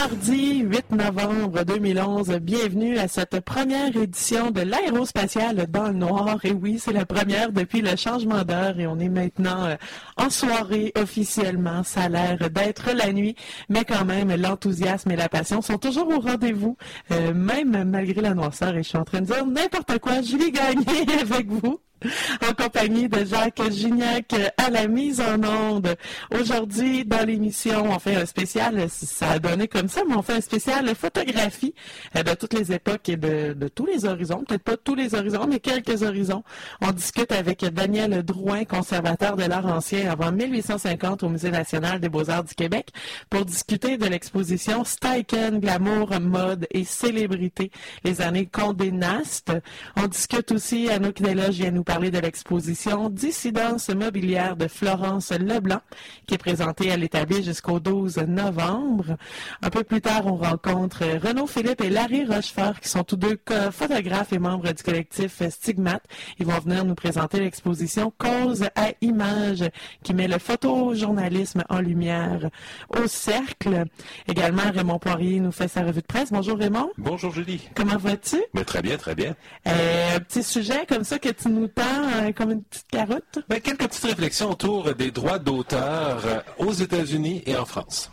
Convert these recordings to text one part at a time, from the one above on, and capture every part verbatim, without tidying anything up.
Mardi huit novembre deux mille onze, bienvenue à cette première édition de l'aérospatiale dans le noir. Et oui, c'est la première depuis le changement d'heure et on est maintenant euh, en soirée officiellement. Ça a l'air d'être la nuit, mais quand même, l'enthousiasme et la passion sont toujours au rendez-vous, euh, même malgré la noirceur. Et je suis en train de dire n'importe quoi. Julie Gagné avec vous, en compagnie de Jacques Gignac à la mise en onde. Aujourd'hui, dans l'émission, on fait un spécial, ça a donné comme ça, mais on fait un spécial photographie de toutes les époques et de, de tous les horizons. Peut-être pas tous les horizons, mais quelques horizons. On discute avec Daniel Drouin, conservateur de l'art ancien avant mille huit cent cinquante au Musée national des beaux-arts du Québec, pour discuter de l'exposition Steichen, glamour, mode et célébrité, les années Condé Nast. On discute aussi, Anouk Deloge vient nous parler parler de l'exposition Dissidence mobilière de Florence Leblanc, qui est présentée à l'Établi jusqu'au douze novembre. Un peu plus tard, on rencontre Renaud Philippe et Larry Rochefort, qui sont tous deux photographes et membres du collectif Stigmate. Ils vont venir nous présenter l'exposition Cause à image, qui met le photojournalisme en lumière au cercle. Également, Raymond Poirier nous fait sa revue de presse. Bonjour Raymond. Bonjour Julie. Comment vas-tu? Ben, très bien, très bien. Euh, un petit sujet comme ça que tu nous tends euh, comme une petite carotte? Ben, quelques petites réflexions autour des droits d'auteur euh, aux États-Unis et en France.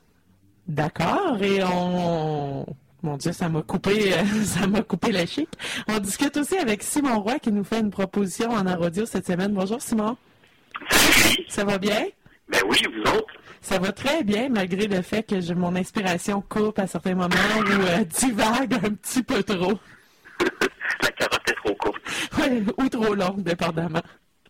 D'accord, et on... Mon Dieu, ça m'a coupé, euh, ça m'a coupé la chic. On discute aussi avec Simon Roy qui nous fait une proposition en art audio cette semaine. Bonjour Simon. Salut. Ça va bien? Ben oui, vous autres? Ça va très bien, malgré le fait que j'ai mon inspiration coupe à certains moments ou euh, divague un petit peu trop. La carotte est trop courte. Oui, ou trop longue, dépendamment.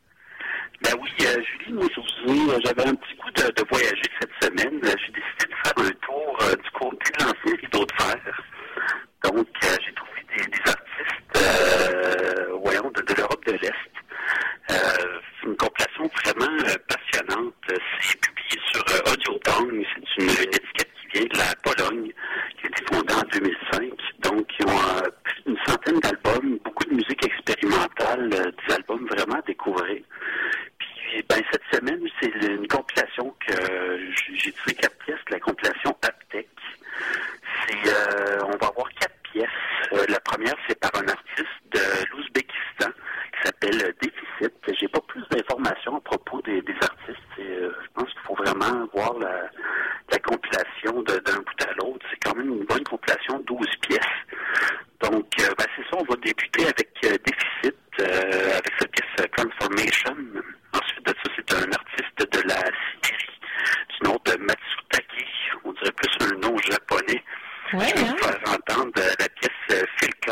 Ben oui, euh, Julie, moi, je vous ai, euh, j'avais un petit coup de, de voyager cette semaine. Euh, j'ai décidé de faire un tour euh, du côté de l'ancien rideau de fer. Donc, euh, j'ai trouvé des, des artistes, euh, voyons, de, de l'Europe de l'Est. Euh, c'est une compilation vraiment euh, passionnante. C'est publié sur euh, Audiotong. C'est une, une étiquette qui vient de la Pologne, qui a été fondée en deux mille cinq. Donc, ils ont euh, plus d'une centaine d'albums, beaucoup de musique expérimentale, euh, des albums vraiment à découvrir. Puis, ben, cette semaine, c'est une compilation que euh, j'ai tiré quatre pièces, la compilation Aptech. C'est, euh, on va avoir quatre pièces. Euh, la première, c'est par un artiste de l'Ouzbékistan qui s'appelle Déficit. J'ai pas plus d'informations à propos des, des artistes. Et, euh, je pense qu'il faut vraiment voir la, la compilation de, d'un bout à l'autre. C'est quand même une bonne compilation, douze pièces. Donc, euh, ben, c'est ça, on va débuter avec euh, Déficit, euh, avec sa pièce Transformation. Ensuite de ça, c'est un artiste de la Sibérie, du nom de Matsutake. On dirait plus un nom japonais. Ouais, Je vais hein? vous faire entendre euh, la pièce euh, Filka.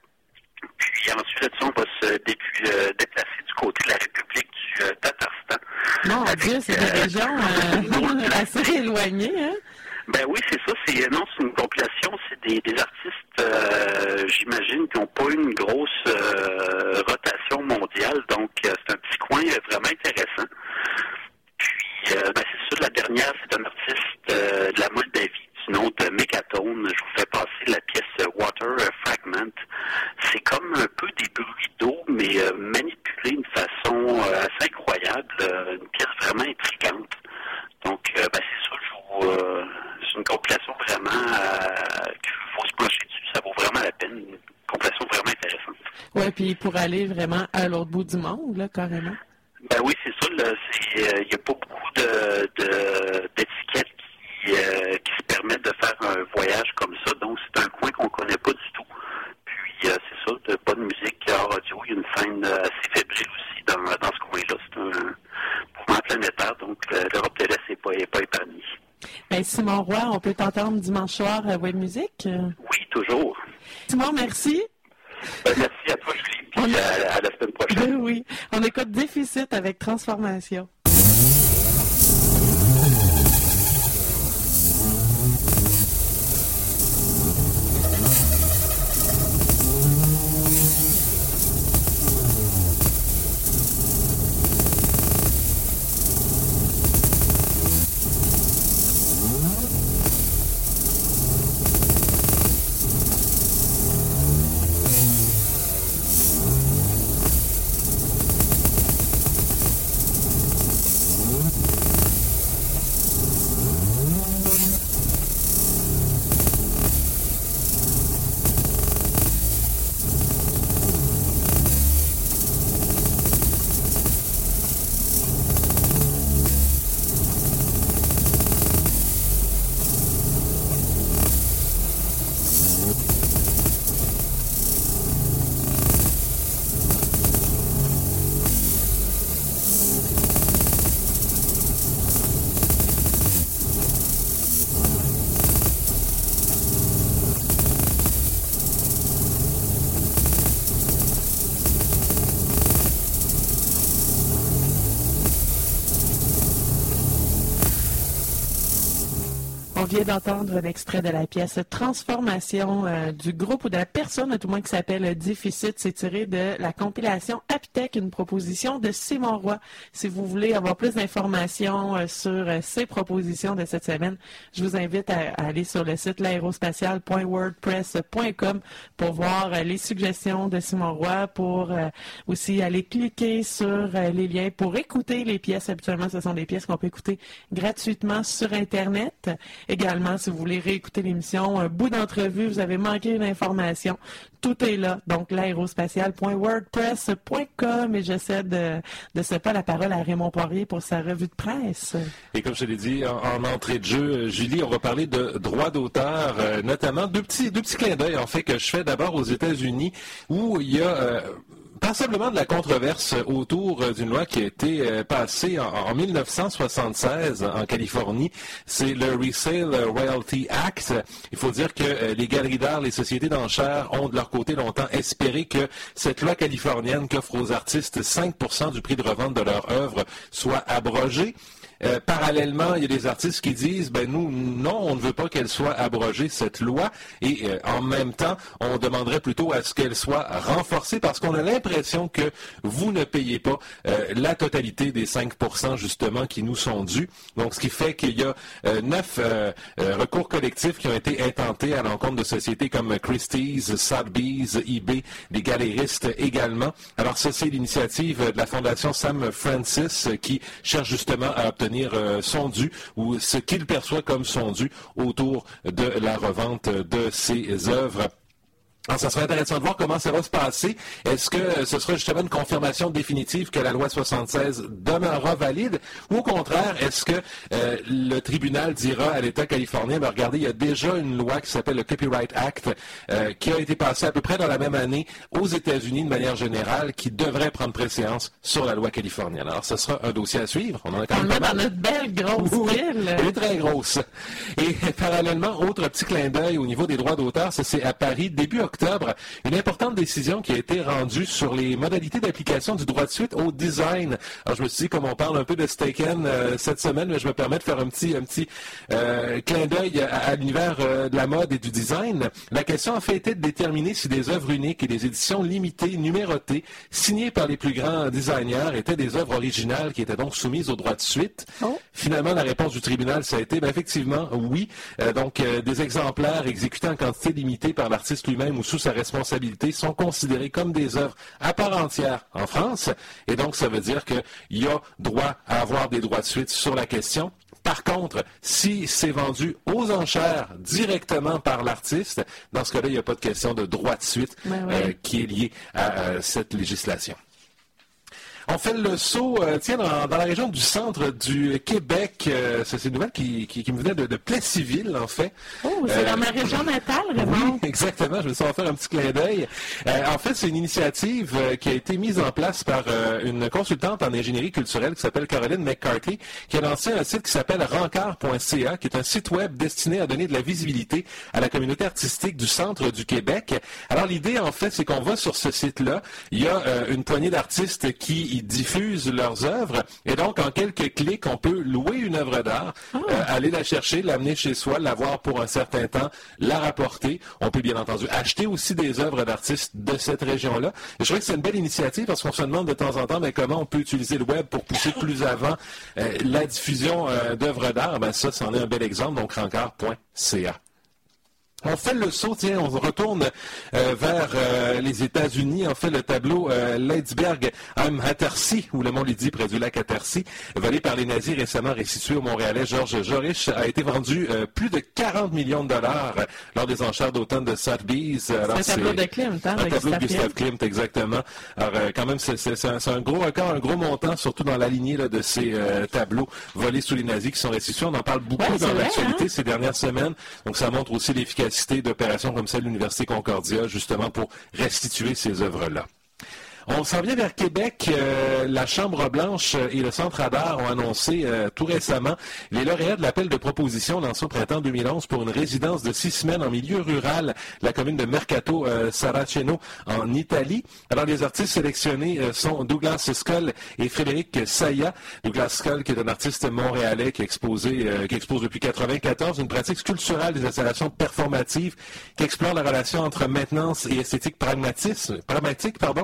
Puis ensuite de ça, on va se dé- euh, déplacer du côté de la République du euh, Tatarstan. Mon Avec, Dieu, c'est des euh, régions euh, assez éloignées, hein? Ben oui, c'est ça. C'est non, c'est une compilation. C'est des, des artistes, euh, j'imagine, qui n'ont pas eu une grosse euh, rotation mondiale. Donc, euh, c'est un petit coin euh, vraiment intéressant. Puis, euh, ben, c'est ça. La dernière, c'est un artiste euh, de la Moldavie du nom de Megatone. Je vous fais passer la pièce Water Fragment. C'est comme un peu des bruits d'eau, mais euh, manipulés d'une façon euh, assez incroyable. Euh, une pièce vraiment intrigante. Donc, euh, ben, c'est ça. Je vous, euh, c'est une compilation vraiment euh, qu'il faut se pencher dessus. Ça vaut vraiment la peine. Une compilation vraiment intéressante. Oui, puis pour aller vraiment à l'autre bout du monde, là, carrément. Ben oui, c'est ça. Là, c'est, il euh, n'y a pas beaucoup de, de, d'étiquettes qui, euh, qui se permettent de faire un voyage comme ça. Donc, c'est un coin qu'on ne connaît pas du tout. Puis, euh, c'est ça, de bonne musique hors audio. Il y a une scène euh, assez fébrile aussi dans, dans ce coin-là. C'est un mouvement planétaire. Donc, euh, l'Europe de l'Est n'est pas, est pas épargnée. Ben, Simon Roy, on peut t'entendre dimanche soir à Web Musique? Oui, toujours. Simon, merci. Ben, merci à toi, Julie. Puis On... à, à la semaine prochaine. Oui, on écoute Déficit avec Transformation. On vient d'entendre un extrait de la pièce Transformation euh, du groupe ou de la personne, à tout le moins, qui s'appelle Déficit. C'est tiré de la compilation Aptech, une proposition de Simon Roy. Si vous voulez avoir plus d'informations euh, sur euh, ces propositions de cette semaine, je vous invite à, à aller sur le site l'aérospatial point wordpress point com pour voir euh, les suggestions de Simon Roy, pour euh, aussi aller cliquer sur euh, les liens pour écouter les pièces. Habituellement, ce sont des pièces qu'on peut écouter gratuitement sur Internet. Également, si vous voulez réécouter l'émission, un bout d'entrevue, vous avez manqué une information, tout est là. Donc, l'aérospatial point wordpress point com, et j'essaie de, de se pas la parole à Raymond Poirier pour sa revue de presse. Et comme je l'ai dit en, en entrée de jeu, Julie, on va parler de droits d'auteur, euh, notamment deux petits, deux petits clins d'œil, en fait, que je fais d'abord aux États-Unis, où il y a... Euh, Passablement de la controverse autour d'une loi qui a été euh, passée en, en mille neuf cent soixante-seize en Californie. C'est le Resale Royalty Act. Il faut dire que euh, les galeries d'art, les sociétés d'enchères ont de leur côté longtemps espéré que cette loi californienne qui offre aux artistes cinq pour cent du prix de revente de leur œuvre soit abrogée. Euh, parallèlement, il y a des artistes qui disent, ben nous, non, on ne veut pas qu'elle soit abrogée, cette loi, et euh, en même temps, on demanderait plutôt à ce qu'elle soit renforcée, parce qu'on a l'impression que vous ne payez pas euh, la totalité des cinq pour cent, justement, qui nous sont dus. Donc, ce qui fait qu'il y a euh, neuf euh, euh, recours collectifs qui ont été intentés à l'encontre de sociétés comme Christie's, Sotheby's, eBay, des galéristes également. Alors, ça, c'est l'initiative de la Fondation Sam Francis euh, qui cherche justement à obtenir son dû, ou ce qu'il perçoit comme son dû autour de la revente de ses œuvres. Alors, ça serait intéressant de voir comment ça va se passer. Est-ce que ce sera justement une confirmation définitive que la loi soixante-seize demeurera valide, ou au contraire, est-ce que euh, le tribunal dira à l'État californien, ben, regardez, il y a déjà une loi qui s'appelle le Copyright Act, euh, qui a été passée à peu près dans la même année aux États-Unis de manière générale, qui devrait prendre préséance sur la loi californienne. Alors, ce sera un dossier à suivre. On en a quand même pas mal. Dans notre belle grosse oui, ville. Elle est très grosse. Et parallèlement, autre petit clin d'œil au niveau des droits d'auteur, ça c'est à Paris, début octobre. Octobre, une importante décision qui a été rendue sur les modalités d'application du droit de suite au design. Alors, je me suis dit, comme on parle un peu de Staken euh, cette semaine, mais je me permets de faire un petit, un petit euh, clin d'œil à, à l'univers euh, de la mode et du design. La question a fait été de déterminer si des œuvres uniques et des éditions limitées, numérotées, signées par les plus grands designers, étaient des œuvres originales qui étaient donc soumises au droit de suite. Oh. Finalement, la réponse du tribunal, ça a été, ben, effectivement, oui. Euh, donc, euh, des exemplaires exécutés en quantité limitée par l'artiste lui-même ou sous sa responsabilité sont considérés comme des œuvres à part entière en France. Et donc, ça veut dire qu'il y a droit à avoir des droits de suite sur la question. Par contre, si c'est vendu aux enchères directement par l'artiste, dans ce cas-là, il n'y a pas de question de droit de suite ben oui. euh, qui est lié à euh, cette législation. On fait le saut, euh, tiens, dans, dans la région du centre du Québec. Euh, c'est une nouvelle qui, qui, qui me venait de, de Plessisville, en fait. Oh, c'est euh, dans ma région natale, vraiment. Oui, exactement. Je vais essayer de faire un petit clin d'œil. Euh, en fait, c'est une initiative euh, qui a été mise en place par euh, une consultante en ingénierie culturelle qui s'appelle Caroline McCarthy, qui a lancé un site qui s'appelle rencard point c a, qui est un site web destiné à donner de la visibilité à la communauté artistique du centre du Québec. Alors, l'idée, en fait, c'est qu'on va sur ce site-là. Il y a euh, une poignée d'artistes qui diffusent leurs œuvres, et donc en quelques clics, on peut louer une œuvre d'art, oh. euh, aller la chercher, l'amener chez soi, l'avoir pour un certain temps, la rapporter. On peut bien entendu acheter aussi des œuvres d'artistes de cette région-là. Et je trouve que c'est une belle initiative parce qu'on se demande de temps en temps mais comment on peut utiliser le web pour pousser plus avant euh, la diffusion euh, d'œuvres d'art. Ben ça, c'en est un bel exemple, donc rencard point c a. On fait le saut, tiens, on retourne euh, vers euh, les États-Unis. En fait, le tableau euh, Leidsberg am Hattersee, ou le mont Lydie près du lac Hattersee, volé par les nazis récemment restitué au Montréalais Georges Jorich, a été vendu euh, plus de quarante millions de dollars euh, lors des enchères d'automne de Sotheby's. C'est un tableau de Klimt, hein? Un tableau de Gustave Klimt, exactement. Alors, euh, quand même, c'est, c'est, c'est, un, c'est un gros record, un gros montant, surtout dans la lignée là, de ces euh, tableaux volés sous les nazis qui sont restitués. On en parle beaucoup ouais, dans l'actualité hein? ces dernières semaines. Donc, ça montre aussi l'efficacité d'opérations comme celle de l'Université Concordia, justement pour restituer ces œuvres-là. On s'en vient vers Québec. Euh, la Chambre-Blanche et le Centre Hadar ont annoncé euh, tout récemment les lauréats de l'appel de proposition lancé au printemps deux mille onze pour une résidence de six semaines en milieu rural, la commune de Mercato euh, Saraceno en Italie. Alors, les artistes sélectionnés euh, sont Douglas Skoll et Frédéric Saya. Douglas Skoll, qui est un artiste montréalais qui, a exposé, euh, qui expose depuis mille neuf cent quatre-vingt-quatorze une pratique sculpturale des installations performatives qui explore la relation entre maintenance et esthétique pragmatisme, pragmatique. Pardon.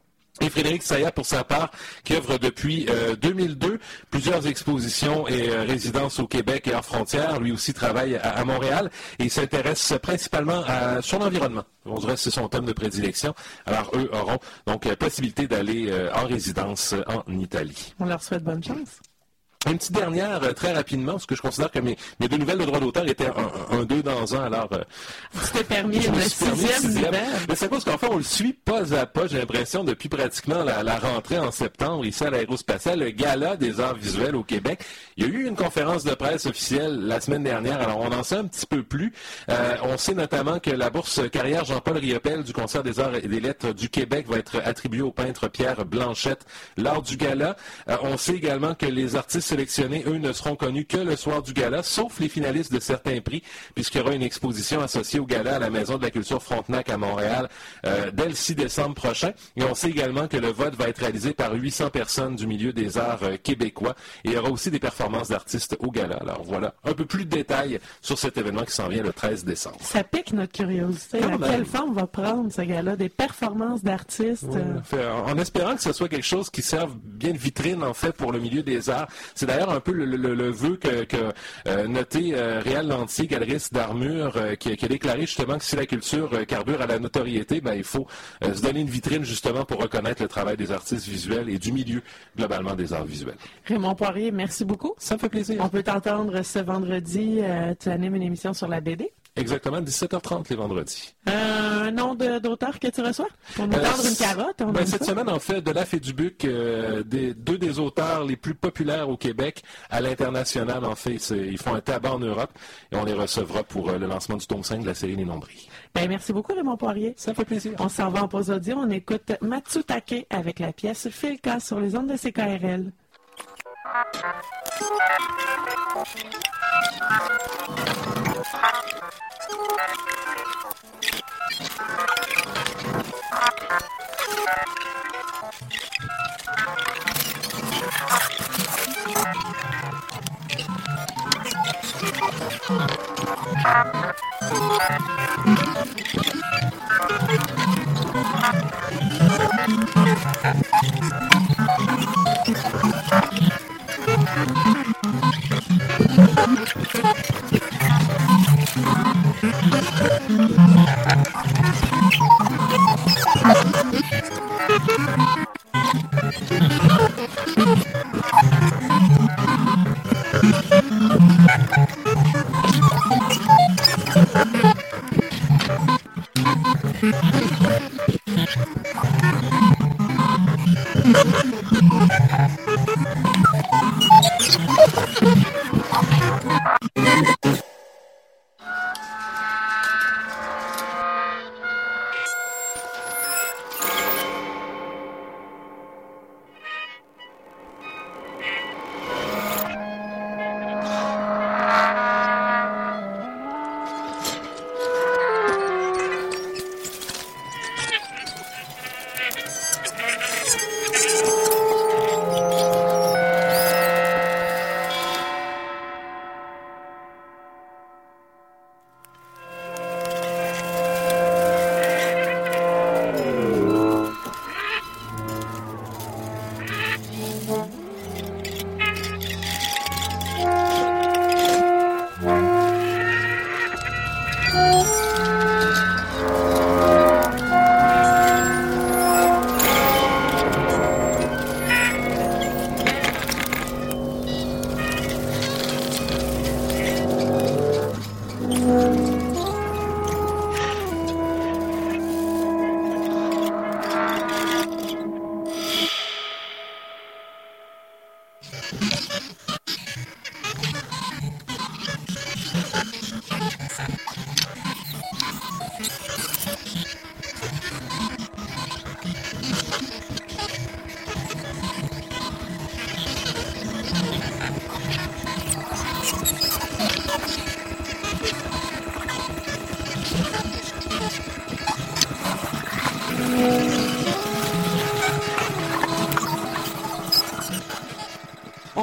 Et Frédéric Saya, pour sa part, qui œuvre depuis euh, deux mille deux, plusieurs expositions et euh, résidences au Québec et hors frontières. Lui aussi travaille à, à Montréal et il s'intéresse principalement à, sur l'environnement. On dirait que c'est son thème de prédilection. Alors, eux auront donc la possibilité d'aller euh, en résidence en Italie. On leur souhaite bonne chance. Une petite dernière, euh, très rapidement, parce que je considère que mes, mes deux nouvelles de droit d'auteur étaient un, un, un deux dans un, alors... Euh, tu t'es permis une sixième nouvelle. Mais c'est parce qu'en fait, on le suit pas à pas, j'ai l'impression, depuis pratiquement la, la rentrée en septembre, ici à l'Aérospatiale, le Gala des arts visuels au Québec. Il y a eu une conférence de presse officielle la semaine dernière, alors on en sait un petit peu plus. Euh, on sait notamment que la bourse carrière Jean-Paul Riopel du Concert des arts et des lettres du Québec va être attribuée au peintre Pierre Blanchette lors du Gala. Euh, on sait également que les artistes sélectionnés, eux, ne seront connus que le soir du gala, sauf les finalistes de certains prix, puisqu'il y aura une exposition associée au gala à la Maison de la Culture Frontenac à Montréal euh, dès le six décembre prochain. Et on sait également que le vote va être réalisé par huit cents personnes du milieu des arts euh, québécois. Et il y aura aussi des performances d'artistes au gala. Alors voilà, un peu plus de détails sur cet événement qui s'en vient le treize décembre. Ça pique notre curiosité. À quelle forme va prendre ce gala? Des performances d'artistes? Oui, en, en espérant que ce soit quelque chose qui serve bien de vitrine, en fait, pour le milieu des arts. C'est d'ailleurs un peu le, le, le vœu que, que euh, noté euh, Réal Lantier, galeriste d'Armure, euh, qui, qui a déclaré justement que si la culture euh, carbure à la notoriété, ben, il faut euh, se donner une vitrine justement pour reconnaître le travail des artistes visuels et du milieu globalement des arts visuels. Raymond Poirier, merci beaucoup. Ça me fait plaisir. On peut t'entendre ce vendredi. Euh, tu animes une émission sur la B D. Exactement, dix-sept heures trente les vendredis. Euh, un nom de, d'auteur que tu reçois? Pour nous euh, tendre une carotte? On ben, cette ça? semaine, en fait, de la Fédubuc, euh, des, deux des auteurs les plus populaires au Québec, à l'international, en fait. Ils font un tabac en Europe et on les recevra pour euh, le lancement du tome cinq de la série Les Nombris. Ben, merci beaucoup, Raymond Poirier. Ça fait plaisir. On s'en va en pause audio. On écoute Matsutake avec la pièce Filka sur les ondes de C K R L.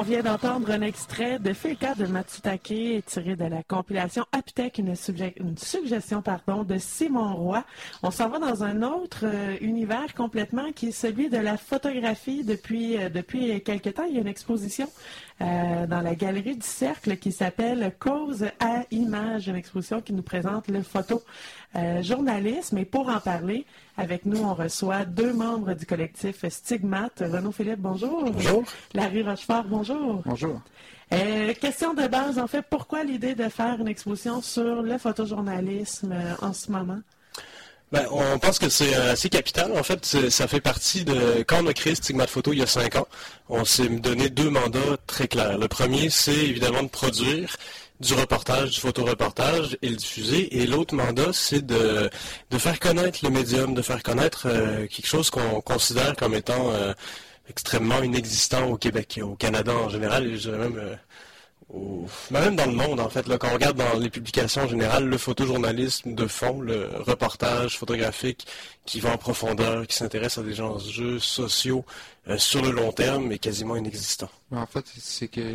vient d'entendre un extrait de Fuika de Matsutake tiré de la compilation Aptech, une, subje- une suggestion pardon, de Simon Roy. On s'en va dans un autre euh, univers complètement qui est celui de la photographie. Depuis, euh, depuis quelque temps, il y a une exposition euh, dans la Galerie du Cercle qui s'appelle Cause à Image, une exposition qui nous présente le photojournalisme. Et pour en parler, avec nous, on reçoit deux membres du collectif Stigmate. Renaud Philippe, bonjour. Bonjour. Larry Rochefort, bonjour. Bonjour. Euh, question de base, en fait, pourquoi l'idée de faire une exposition sur le photojournalisme euh, en ce moment? Ben, on pense que c'est assez capital. En fait, ça fait partie de... Quand on a créé Stigmate Photo il y a cinq ans, on s'est donné deux mandats très clairs. Le premier, c'est évidemment de produire du reportage, du photoreportage et le diffuser. Et l'autre mandat, c'est de, de faire connaître le médium, de faire connaître euh, quelque chose qu'on considère comme étant euh, extrêmement inexistant au Québec, au Canada en général, et je dirais même, euh, au, même dans le monde, en fait. Là, quand on regarde dans les publications en général, le photojournalisme de fond, le reportage photographique qui va en profondeur, qui s'intéresse à des enjeux sociaux euh, sur le long terme, est quasiment inexistant. En fait, c'est que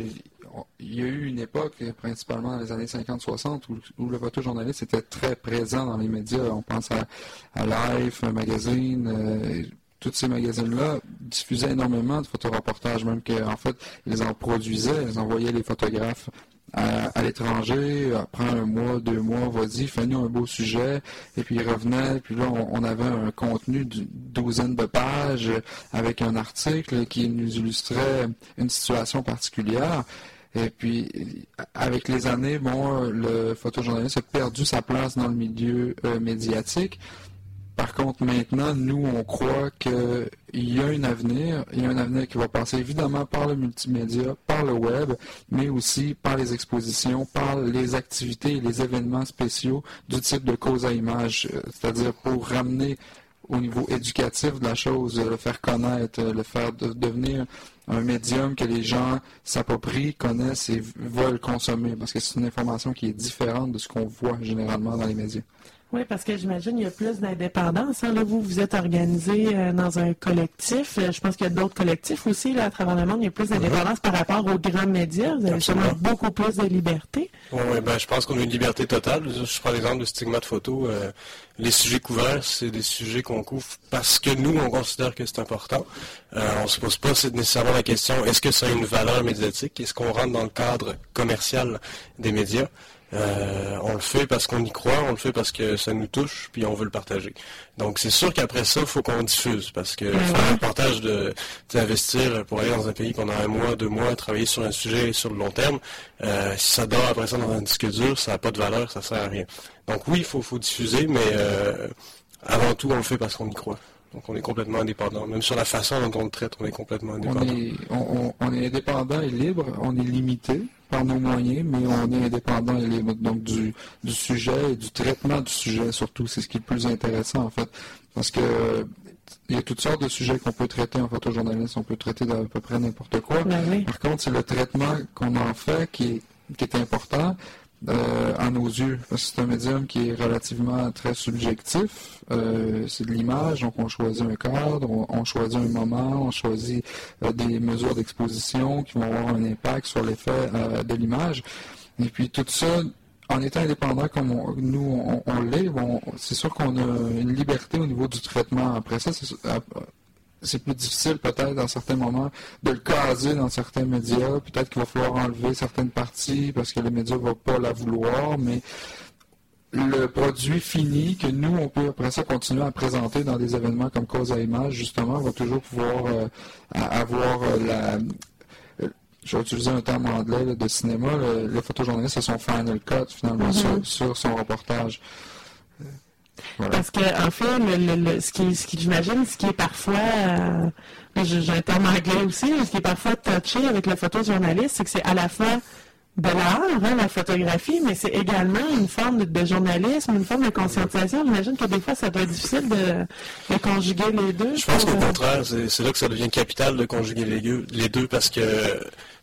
il y a eu une époque, principalement dans les années cinquante soixante, où, où le photojournalisme était très présent dans les médias. On pense à, à Life, Magazine, euh, tous ces magazines-là diffusaient énormément de photoreportages, même qu'en fait, ils en produisaient, ils envoyaient les photographes à, à l'étranger, après un mois, deux mois, vas-y, fais-nous un beau sujet, et puis ils revenaient, puis là, on, on avait un contenu d'une douzaine de pages avec un article qui nous illustrait une situation particulière. Et puis, avec les années, bon, le photojournaliste a perdu sa place dans le milieu euh, médiatique. Par contre, maintenant, nous, on croit qu'il y a un avenir. Il y a un avenir qui va passer évidemment par le multimédia, par le web, mais aussi par les expositions, par les activités et les événements spéciaux du type de cause à image, c'est-à-dire pour ramener au niveau éducatif de la chose, le faire connaître, le faire de, devenir un médium que les gens s'approprient, connaissent et veulent consommer, parce que c'est une information qui est différente de ce qu'on voit généralement dans les médias. Oui, parce que j'imagine qu'il y a plus d'indépendance. Hein. Là, vous, vous êtes organisé euh, dans un collectif. Euh, je pense qu'il y a d'autres collectifs aussi là, à travers le monde. Il y a plus d'indépendance mm-hmm. par rapport aux grands médias. Vous avez sûrement beaucoup plus de liberté. Oui, ouais, ben, je pense qu'on a une liberté totale. Je prends l'exemple de Stigmate Photo. Euh, les sujets couverts, c'est des sujets qu'on couvre parce que nous, on considère que c'est important. Euh, on ne se pose pas nécessairement la question, est-ce que ça a une valeur médiatique? Est-ce qu'on rentre dans le cadre commercial des médias? Euh, on le fait parce qu'on y croit, on le fait parce que ça nous touche, puis on veut le partager. Donc c'est sûr qu'après ça, il faut qu'on diffuse, parce que mmh. faire un reportage de d'investir pour aller dans un pays pendant un mois, deux mois, travailler sur un sujet sur le long terme, euh, si ça dort après ça dans un disque dur, ça n'a pas de valeur, ça sert à rien. Donc oui, il faut, faut diffuser, mais euh, avant tout, on le fait parce qu'on y croit. Donc on est complètement indépendant. Même sur la façon dont on le traite, on est complètement indépendant. On est, on, on est indépendant et libre, on est limité par nos moyens, mais on est indépendant et libre. Donc du, du sujet et du traitement du sujet, surtout, c'est ce qui est le plus intéressant en fait. Parce que il y a toutes sortes de sujets qu'on peut traiter en photojournalisme, on peut traiter d'à peu près n'importe quoi. Ben oui. Par contre, c'est le traitement qu'on en fait qui est, qui est important. Euh, à nos yeux, parce que c'est un médium qui est relativement très subjectif, euh, c'est de l'image, donc on choisit un cadre, on, on choisit un moment, on choisit euh, des mesures d'exposition qui vont avoir un impact sur l'effet euh, de l'image, et puis tout ça, en étant indépendant comme on, nous on, on l'est, bon, c'est sûr qu'on a une liberté au niveau du traitement. Après ça, c'est c'est plus difficile peut-être dans certains moments de le caser dans certains médias. Peut-être qu'il va falloir enlever certaines parties parce que les médias ne vont pas la vouloir, mais le produit fini que nous, on peut après ça continuer à présenter dans des événements comme Cause à Image, justement, va toujours pouvoir euh, avoir euh, la... Euh, je vais utiliser un terme anglais là, de cinéma, le, le photojournaliste a son final cut finalement mm-hmm. sur, sur son reportage. Voilà. Parce que en fait, le, le, le, ce qui, ce qui j'imagine, ce qui est parfois, euh, j'ai un terme anglais aussi, ce qui est parfois touché avec le photojournaliste, c'est que c'est à la fois de l'art, hein, la photographie, mais c'est également une forme de, de journalisme, une forme de conscientisation. J'imagine que des fois, ça doit être difficile de, de conjuguer les deux. Je pense qu'au contraire, c'est, c'est là que ça devient capital de conjuguer les deux, les deux parce que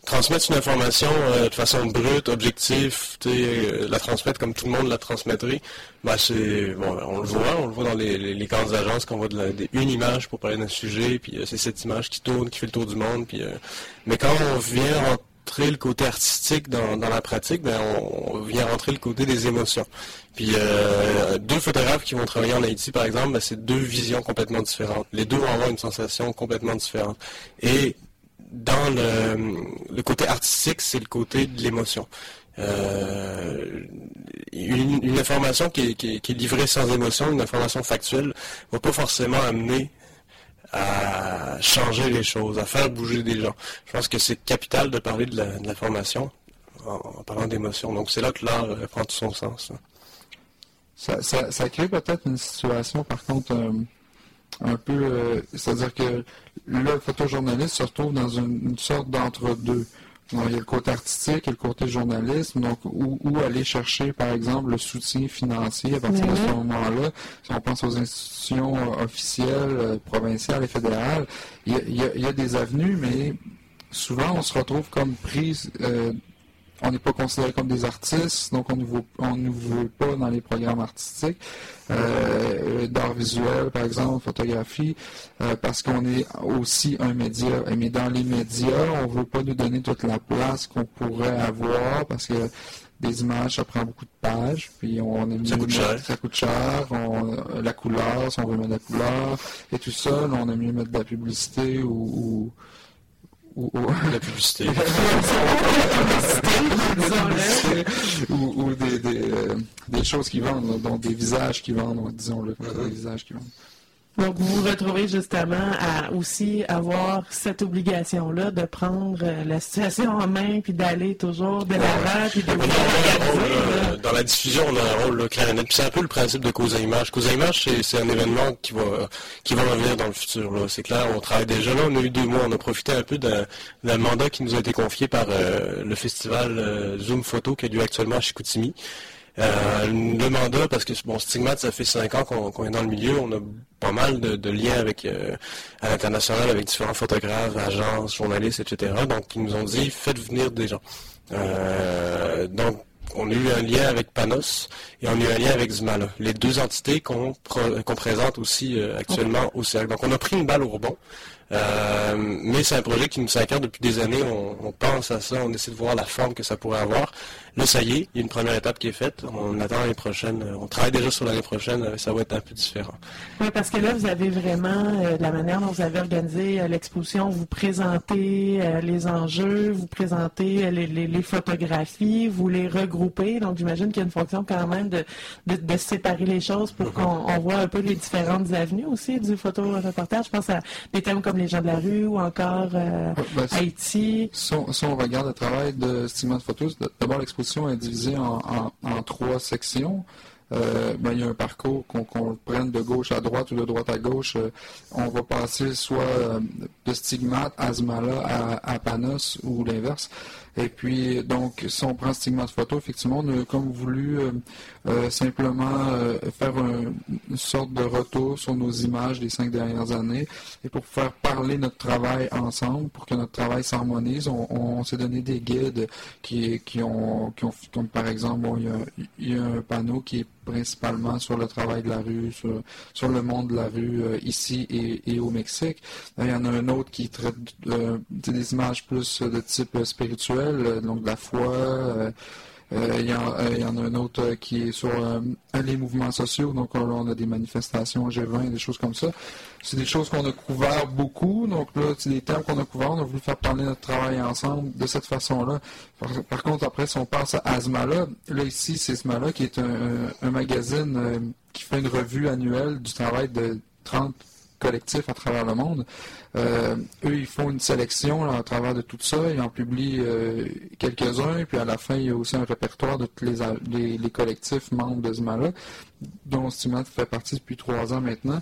transmettre une information euh, de façon brute, objective, euh, la transmettre comme tout le monde la transmettrait, ben c'est bon, on le voit, on le voit dans les, les, les grandes agences qu'on voit de la, des, une image pour parler d'un sujet, puis euh, c'est cette image qui tourne, qui fait le tour du monde, puis euh, mais quand on vient rentrer le côté artistique dans, dans la pratique, ben on, on vient rentrer le côté des émotions. Puis euh, deux photographes qui vont travailler en Haïti, par exemple, ben, c'est deux visions complètement différentes. Les deux vont avoir une sensation complètement différente. Et dans le, le côté artistique, c'est le côté de l'émotion. Euh, une, une information qui est, qui, est, qui est livrée sans émotion, une information factuelle, ne va pas forcément amener à changer les choses, à faire bouger des gens. Je pense que c'est capital de parler de, la, de l'information en, en parlant d'émotion. Donc c'est là que l'art euh, prend tout son sens. Ça, ça, ça crée peut-être une situation, par contre, euh, un peu, euh, c'est-à-dire que le photojournaliste se retrouve dans une, une sorte d'entre-deux. Donc, il y a le côté artistique et le côté journalisme, donc où, où aller chercher, par exemple, le soutien financier à partir de ce moment-là. Si on pense aux institutions euh, officielles, euh, provinciales et fédérales, il y, a, il, y a, il y a des avenues, mais souvent on se retrouve comme prise... Euh, on n'est pas considéré comme des artistes, donc on ne nous, on nous veut pas dans les programmes artistiques, euh, d'art visuel, par exemple, photographie, euh, parce qu'on est aussi un média. Mais dans les médias, on ne veut pas nous donner toute la place qu'on pourrait avoir, parce que des images, ça prend beaucoup de pages, puis on aime ça, coûte mettre, ça coûte cher, on, la couleur, si on veut mettre de la couleur, et tout ça, là, on aime mieux mettre de la publicité ou... ou Ou, ou la publicité. ou, ou des, des, euh, des choses qui vendent, donc des visages qui vendent, disons-le, mm-hmm. des visages qui vendent. Donc, vous vous retrouvez justement à aussi avoir cette obligation-là de prendre la situation en main puis d'aller toujours de l'avant puis de vous organiser. Dans la diffusion, on a un rôle là, clair et net. Puis c'est un peu le principe de Cause à Image. Cause à Image, c'est, c'est un événement qui va, qui va revenir dans le futur. Là. C'est clair, on travaille déjà là. On a eu deux mois. On a profité un peu d'un, d'un mandat qui nous a été confié par euh, le festival euh, Zoom Photo qui a lieu actuellement à Chicoutimi. Euh, le mandat, parce que bon, Stigmate, ça fait cinq ans qu'on, qu'on est dans le milieu, on a pas mal de, de liens avec euh, à l'international avec différents photographes, agences, journalistes, et cetera. Donc, ils nous ont dit, faites venir des gens. Euh, donc, on a eu un lien avec Panos et on a eu un lien avec Zmala, les deux entités qu'on, pro- qu'on présente aussi euh, actuellement au cercle. Donc, on a pris une balle au rebond. Euh, mais c'est un projet qui nous s'incarne depuis des années, on, on pense à ça, on essaie de voir la forme que ça pourrait avoir. Là, ça y est, il y a une première étape qui est faite, on attend l'année prochaine, on travaille déjà sur l'année prochaine, ça va être un peu différent. Oui, parce que là, vous avez vraiment, euh, la manière dont vous avez organisé euh, l'exposition, vous présentez euh, les enjeux, vous présentez euh, les, les, les photographies, vous les regroupez, donc j'imagine qu'il y a une fonction quand même de, de, de séparer les choses pour mm-hmm. qu'on on voit un peu les différentes avenues aussi du photoreportage. Je pense à des thèmes comme les gens de la rue ou encore euh, ben, Haïti. Si on, si on regarde le travail de Stigmate Photos, d'abord l'exposition est divisée en, en, en trois sections. Euh, ben, il y a un parcours qu'on, qu'on le prenne de gauche à droite ou de droite à gauche. Euh, on va passer soit euh, de Stigmate à Zmala à, à Panos ou l'inverse. Et puis, donc, si on prend Stigmate Photo, effectivement, on a comme voulu euh, euh, simplement euh, faire un, une sorte de retour sur nos images des cinq dernières années et pour faire parler notre travail ensemble, pour que notre travail s'harmonise, on, on s'est donné des guides qui, qui, ont, qui ont, comme par exemple, bon, il y a, il y a un panneau qui est principalement sur le travail de la rue, sur, sur le monde de la rue euh, ici et, et au Mexique. Là, il y en a un autre qui traite euh, des images plus de type spirituel, euh, donc de la foi. Euh, euh, il, y en, euh, il y en a un autre euh, qui est sur euh, les mouvements sociaux, donc là, on a des manifestations G vingt, des choses comme ça. C'est des choses qu'on a couvert beaucoup, donc là, c'est des thèmes qu'on a couverts, on a voulu faire parler notre travail ensemble de cette façon-là. Par, par contre, après, si on passe à Zmala, là, ici, c'est Zmala qui est un, un magazine euh, qui fait une revue annuelle du travail de trente collectifs à travers le monde. Euh, eux, ils font une sélection là, à travers de tout ça, ils en publient euh, quelques-uns, puis à la fin, il y a aussi un répertoire de tous les, les, les collectifs membres de Zmala, dont Stigmate fait partie depuis trois ans maintenant.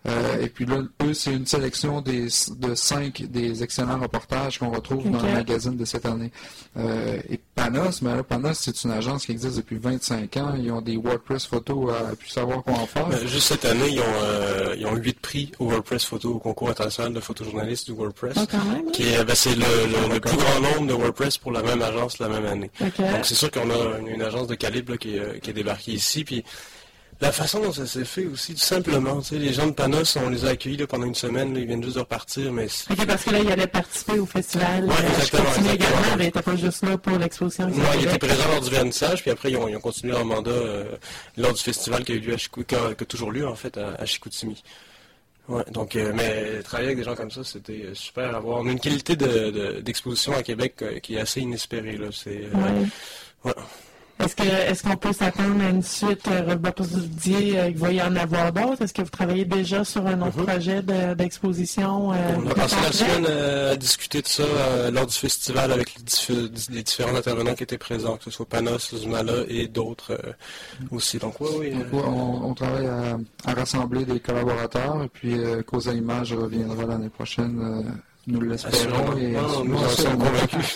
Euh, et puis là, eux, c'est une sélection des, de cinq des excellents reportages qu'on retrouve okay. dans le magazine de cette année. Euh, et Panos, ben là, Panos, c'est une agence qui existe depuis vingt-cinq ans. Ils ont des WordPress photos à plus savoir quoi en faire. Ben, juste cette année, ils ont, euh, ils ont huit prix au WordPress Photo, au concours international de photojournalistes du WordPress. Oh, quand même, qui est, ben, c'est le, le, le plus grand nombre de WordPress pour la même agence la même année. Okay. Donc c'est sûr qu'on a une, une agence de calibre là, qui, est, qui est débarquée ici. Puis la façon dont ça s'est fait aussi, tout simplement, tu sais, les gens de Panos, on les a accueillis là, pendant une semaine, là, ils viennent juste de repartir, mais... OK, parce que là, ils allaient participer au festival. Oui, exactement. Je continue également, mais ils n'étaient pas juste là pour l'exposition. Non, ils étaient présents lors du vernissage, puis après, ils ont, ils ont continué leur mandat euh, lors du festival qui a eu lieu à Chicoutimi, qui a, qui a toujours lieu, en fait, à, à Chicoutimi. Ouais, donc, euh, mais travailler avec des gens comme ça, c'était euh, super à voir. On a une qualité de, de, d'exposition à Québec euh, qui est assez inespérée, là. C'est... Euh, ouais. Ouais. Est-ce, que, est-ce qu'on peut s'attendre à une suite, euh, parce que vous disiez euh, qu'il va y en avoir d'autres? Est-ce que vous travaillez déjà sur un autre mm-hmm. projet de, d'exposition? Euh, On a passé la semaine euh, à discuter de ça euh, lors du festival avec les, diff- les différents intervenants qui étaient présents, que ce soit Panos, Zumala et d'autres euh, aussi. Donc, oui, oui. Donc, ouais, on, on travaille à, à rassembler des collaborateurs, et puis euh, Causa Image reviendra l'année prochaine. Euh, Nous l'espérons et non, nous en sommes convaincus.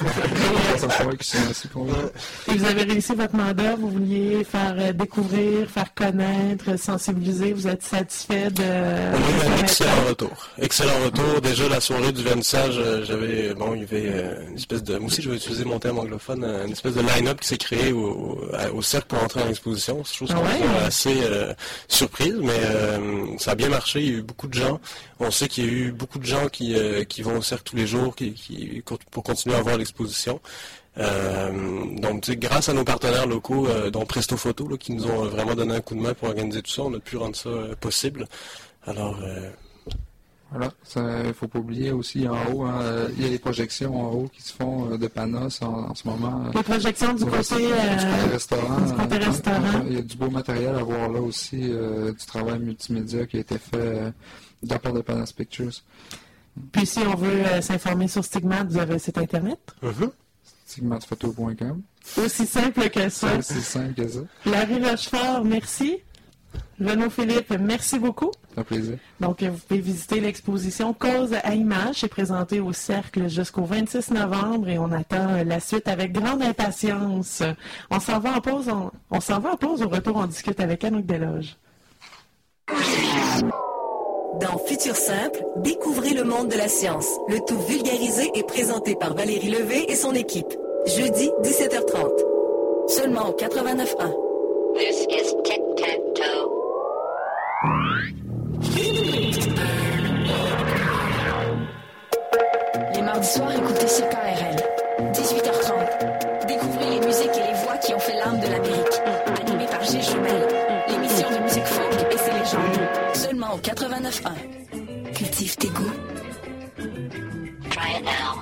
Et vous avez réussi votre mandat, vous vouliez faire euh, découvrir, faire connaître, sensibiliser, vous êtes satisfait de... On a eu un excellent retour. Excellent retour. Déjà, la soirée du vernissage, j'avais, bon, il y avait euh, une espèce de, moi aussi je vais utiliser mon terme anglophone, une espèce de line-up qui s'est créé au, au, au cercle pour entrer en exposition. C'est chose ah qu'on ouais, est assez euh, surprise, mais euh, ça a bien marché, il y a eu beaucoup de gens. On sait qu'il y a eu beaucoup de gens qui, euh, qui vont au cercle tous les jours qui, qui, pour continuer à voir l'exposition. Euh, donc, tu sais, grâce à nos partenaires locaux, euh, dont Presto Photo, là, qui nous ont vraiment donné un coup de main pour organiser tout ça, on a pu rendre ça euh, possible. Alors... Euh... Voilà, il ne faut pas oublier aussi en haut, hein, il y a les projections en haut qui se font euh, de Panos en, en ce moment. Les projections du côté euh, restaurant. Du côté euh, restaurant. Il y a du beau matériel à voir là aussi, euh, du travail multimédia qui a été fait euh, de la part de Panos Pictures. Puis si on veut euh, s'informer sur Stigmat, vous avez un site internet? Mm-hmm. stigmat photo point com. Aussi simple que ça. C'est aussi simple que ça. Larry Rochefort, merci. Renaud Philippe, merci beaucoup. C'est un plaisir. Donc, vous pouvez visiter l'exposition Cause à Image. C'est présenté au Cercle jusqu'au vingt-six novembre et on attend la suite avec grande impatience. On s'en va en pause. On, on s'en va en pause. Au retour, on discute avec Anouk Desloges. Dans Futur Simple, découvrez le monde de la science. Le tout vulgarisé et présenté par Valérie Levé et son équipe. Jeudi, dix-sept heures trente. Seulement au quatre-vingt-neuf point un. This is Tic-Tac-Toe. Les mardis soirs, écoutez C K R L. dix-huit heures trente. Découvrez les musiques et les voix qui ont fait l'âme de l'Amérique. Animé par G. Jumel. L'émission de musique folk et ses légendes. Seulement au quatre-vingt-neuf point un. Cultive tes goûts. Try it now.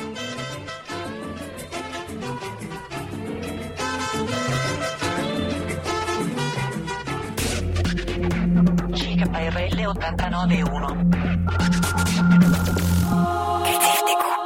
C K R L ottantanove uno. Cultive tes goûts.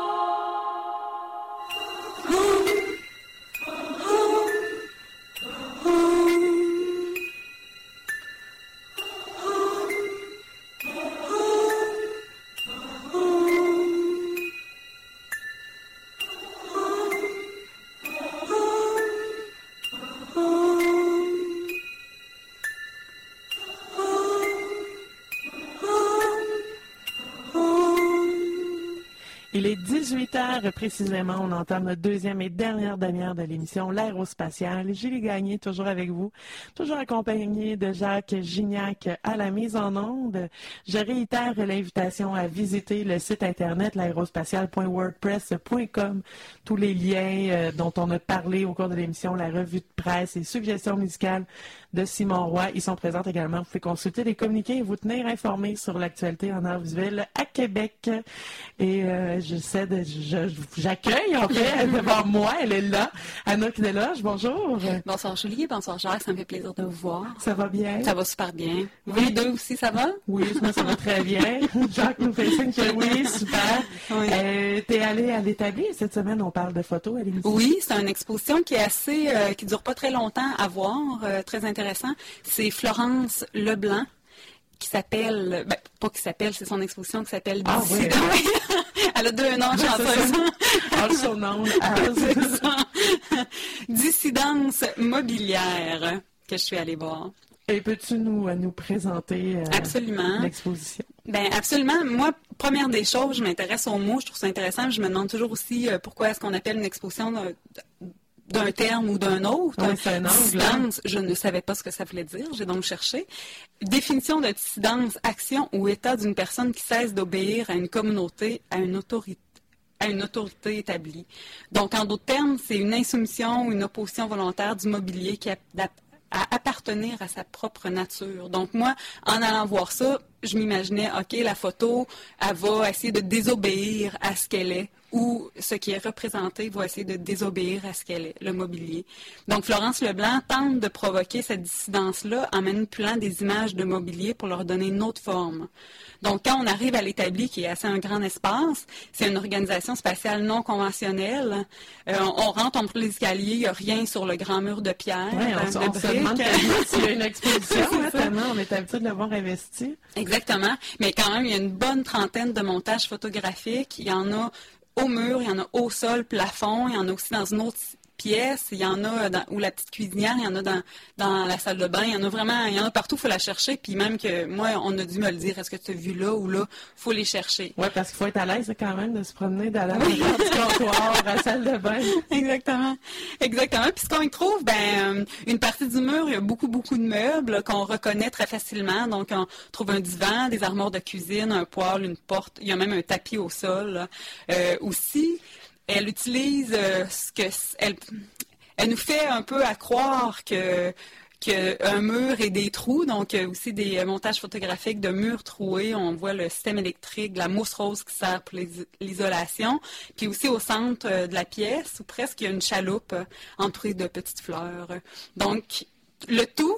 Il est dix-huit heures précisément. On entame notre deuxième et dernière demi-heure de l'émission L'Aérospatiale. Julie Gagné, toujours avec vous, toujours accompagnée de Jacques Gignac à la mise en onde. Je réitère l'invitation à visiter le site internet l'aérospatiale point wordpress point com. Tous les liens euh, dont on a parlé au cours de l'émission, la revue de presse et suggestions musicales de Simon Roy, ils sont présents également. Vous pouvez consulter les communiqués et vous tenir informés sur l'actualité en art visuel à Québec. Et euh, je sais, de, je, j'accueille en fait devant moi, elle est là, Anouk Desloges, bonjour. Bonsoir Julie, bonsoir Jacques, ça me fait plaisir de vous voir. Ça va bien? Ça va super bien. Vous les deux aussi, ça va? Oui, moi ça va très bien. Jacques nous fait signe que oui, super. Oui. Euh, t'es allé à l'établi cette semaine, on parle de photos à l'émission. Oui, c'est une exposition qui est assez, euh, qui dure pas très longtemps à voir, euh, très intéressant. C'est Florence Leblanc qui s'appelle, ben, pas qui s'appelle, c'est son exposition qui s'appelle Ah, Dissidence. oui. Elle a deux noms, Oui, chanteuse. Also known as. C'est ça. Dissidence mobilière que je suis allée voir. Et peux-tu nous, euh, nous présenter euh, Absolument. l'exposition? Ben absolument. Moi, première des choses, je m'intéresse aux mots, je trouve ça intéressant. Je me demande toujours aussi euh, pourquoi est-ce qu'on appelle une exposition d'un, d'un terme ou d'un autre. Oui, c'est un angle. Dissidence, je ne savais pas ce que ça voulait dire, j'ai donc cherché. Définition de dissidence, action ou état d'une personne qui cesse d'obéir à une communauté, à une autorité. à une autorité établie. Donc, en d'autres termes, c'est une insoumission ou une opposition volontaire du mobilier qui a, à appartenir à sa propre nature. Donc, moi, en allant voir ça, je m'imaginais, OK, la photo, elle va essayer de désobéir à ce qu'elle est, ou ce qui est représenté va essayer de désobéir à ce qu'elle est, le mobilier. Donc, Florence Leblanc tente de provoquer cette dissidence-là en manipulant des images de mobilier pour leur donner une autre forme. Donc, quand on arrive à l'établi, qui est assez un grand espace, c'est une organisation spatiale non conventionnelle. Euh, on, on rentre, on prend les escaliers, il n'y a rien sur le grand mur de pierre, Oui, on, de on briques. se demande s'il y a une exposition, hein, tellement on est habitué de l'avoir investi. Exactement. Mais quand même, il y a une bonne trentaine de montages photographiques. Il y en a au mur, il y en a au sol, plafond, il y en a aussi dans une autre pièce, il y en a dans, ou la petite cuisinière, il y en a dans, dans la salle de bain, il y en a vraiment, il y en a partout, il faut la chercher, puis même que moi, on a dû me le dire, est-ce que tu as vu là ou là, il faut les chercher. Oui, parce qu'il faut être à l'aise quand même de se promener dans la du comptoir, à la salle de bain. Exactement. Exactement. Puis ce qu'on y trouve, ben, une partie du mur, il y a beaucoup, beaucoup de meubles qu'on reconnaît très facilement. Donc, on trouve un divan, des armoires de cuisine, un poêle, une porte, il y a même un tapis au sol. Euh, aussi, elle utilise euh, ce que elle, elle nous fait un peu à croire que qu'un mur et des trous, donc euh, aussi des euh, montages photographiques de murs troués. On voit le système électrique, la mousse rose qui sert pour l'isolation. Puis aussi au centre euh, de la pièce, où presque il y a une chaloupe euh, entourée de petites fleurs. Donc, le tout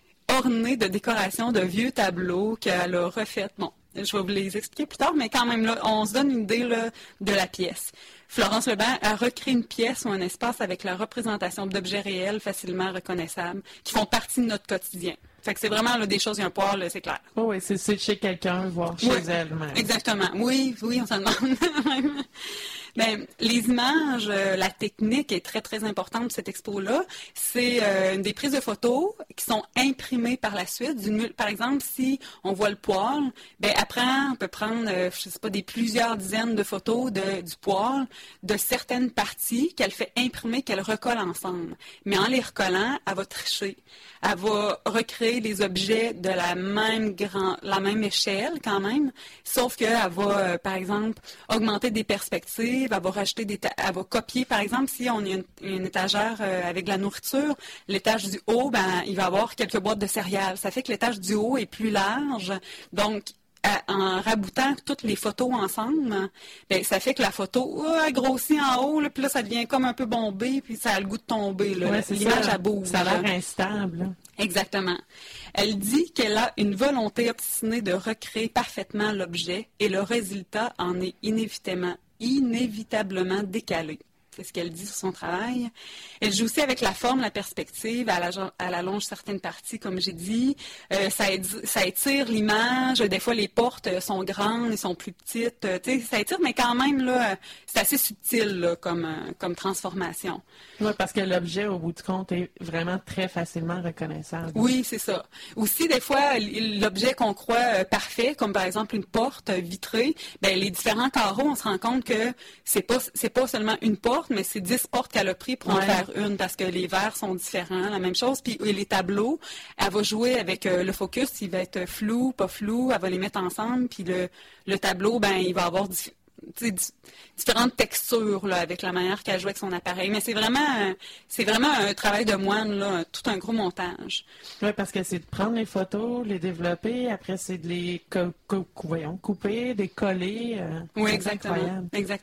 orné de décorations de vieux tableaux qu'elle a refaites. Bon, je vais vous les expliquer plus tard, mais quand même, là, on se donne une idée là, de la pièce. Florence Leblanc a recréé une pièce ou un espace avec la représentation d'objets réels facilement reconnaissables qui font partie de notre quotidien. Fait que c'est vraiment là, des choses, il y a un poêle, là, c'est clair. Oh oui, c'est, c'est chez quelqu'un, voire chez Oui, elle même. Exactement. Oui, oui, on s'en demande. Bien, les images, euh, la technique est très, très importante pour cette expo-là. C'est euh, des prises de photos qui sont imprimées par la suite. D'une, par exemple, si on voit le poêle, bien, après, on peut prendre, euh, je sais pas, des plusieurs dizaines de photos de, du poêle, de certaines parties qu'elle fait imprimer, qu'elle recolle ensemble. Mais en les recollant, elle va tricher. Elle va recréer les objets de la même grand, la même échelle quand même, sauf qu'elle va, euh, par exemple, augmenter des perspectives, elle va rajouter des, ta- elle va copier, par exemple, si on a une, une étagère euh, avec de la nourriture, l'étage du haut, ben, il va y avoir quelques boîtes de céréales. Ça fait que l'étage du haut est plus large, donc en raboutant toutes les photos ensemble, bien, ça fait que la photo oh, elle grossit en haut, là, puis là, ça devient comme un peu bombé, puis ça a le goût de tomber. Là. Ouais, c'est l'image, ça, elle bouge. Ça a l'air instable. Là. Exactement. Elle dit qu'elle a une volonté obstinée de recréer parfaitement l'objet et le résultat en est inévitablement, inévitablement décalé. C'est ce qu'elle dit sur son travail. Elle joue aussi avec la forme, la perspective. Elle, a, elle allonge certaines parties, comme j'ai dit. Euh, ça, ça étire l'image. Des fois, les portes sont grandes, elles sont plus petites. Euh, ça étire, mais quand même, là, c'est assez subtil là, comme, euh, comme transformation. Oui, parce que l'objet, au bout du compte, est vraiment très facilement reconnaissable. Oui, c'est ça. Aussi, des fois, l'objet qu'on croit euh, parfait, comme par exemple une porte vitrée, ben, les différents carreaux, on se rend compte que c'est pas, c'est pas seulement une porte, mais c'est dix portes qu'elle a pris pour ouais. en faire une parce que les verres sont différents, la même chose. Puis les tableaux, elle va jouer avec euh, le focus, il va être flou, pas flou, elle va les mettre ensemble. Puis le, le tableau, ben il va avoir dif- différentes textures là, avec la manière qu'elle joue avec son appareil. Mais c'est vraiment, euh, c'est vraiment un travail de moine, là, tout un gros montage. Oui, parce que c'est de prendre les photos, les développer, après c'est de les co- co- voyons, couper, les coller. Euh, oui, exactement. Incroyable. Exactement.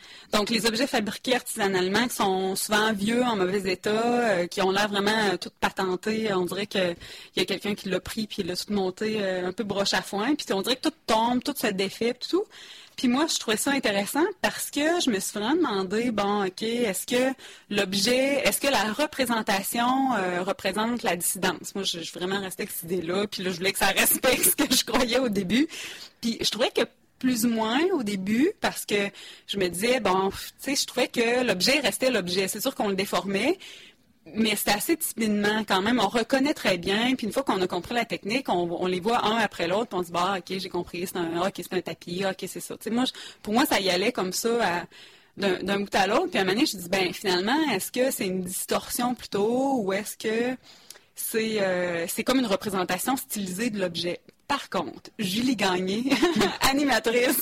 Donc, les objets fabriqués artisanalement qui sont souvent vieux, en mauvais état, euh, qui ont l'air vraiment euh, tout patentés. On dirait qu'il y a quelqu'un qui l'a pris puis il l'a tout monté euh, un peu broche à foin. Puis on dirait que tout tombe, tout se défait, tout. Puis moi, je trouvais ça intéressant parce que je me suis vraiment demandé, bon, OK, est-ce que l'objet, est-ce que la représentation euh, représente la dissidence? Moi, je, je suis vraiment restée avec cette idée-là. Puis là, je voulais que ça respecte ce que je croyais au début. Puis je trouvais que plus ou moins au début parce que je me disais, bon, tu sais, je trouvais que l'objet restait l'objet. C'est sûr qu'on le déformait, mais c'était assez timidement quand même. On reconnaît très bien, puis une fois qu'on a compris la technique, on, on les voit un après l'autre, puis on se dit, bah, OK, j'ai compris, c'est un, OK, c'est un tapis, OK, c'est ça. Tu sais, moi, je, pour moi, ça y allait comme ça à, d'un, d'un bout à l'autre. Puis à un moment donné, je dis, ben finalement, est-ce que c'est une distorsion plutôt, ou est-ce que c'est, euh, c'est comme une représentation stylisée de l'objet? Par contre, Julie Gagné, animatrice,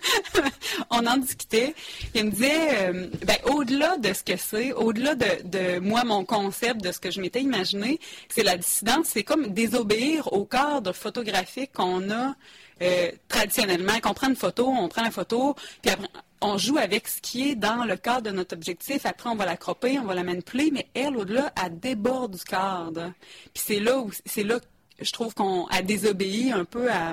on en discutait. Elle me disait, euh, ben, au-delà de ce que c'est, au-delà de, de moi, mon concept, de ce que je m'étais imaginé, c'est la dissidence, c'est comme désobéir au cadre photographique qu'on a euh, traditionnellement. Qu'on prend une photo, on prend la photo, puis après, on joue avec ce qui est dans le cadre de notre objectif. Après, on va la cropper, on va la manipuler, mais elle, au-delà, elle déborde du cadre. Puis c'est là où, c'est là je trouve qu'on a désobéi un peu à,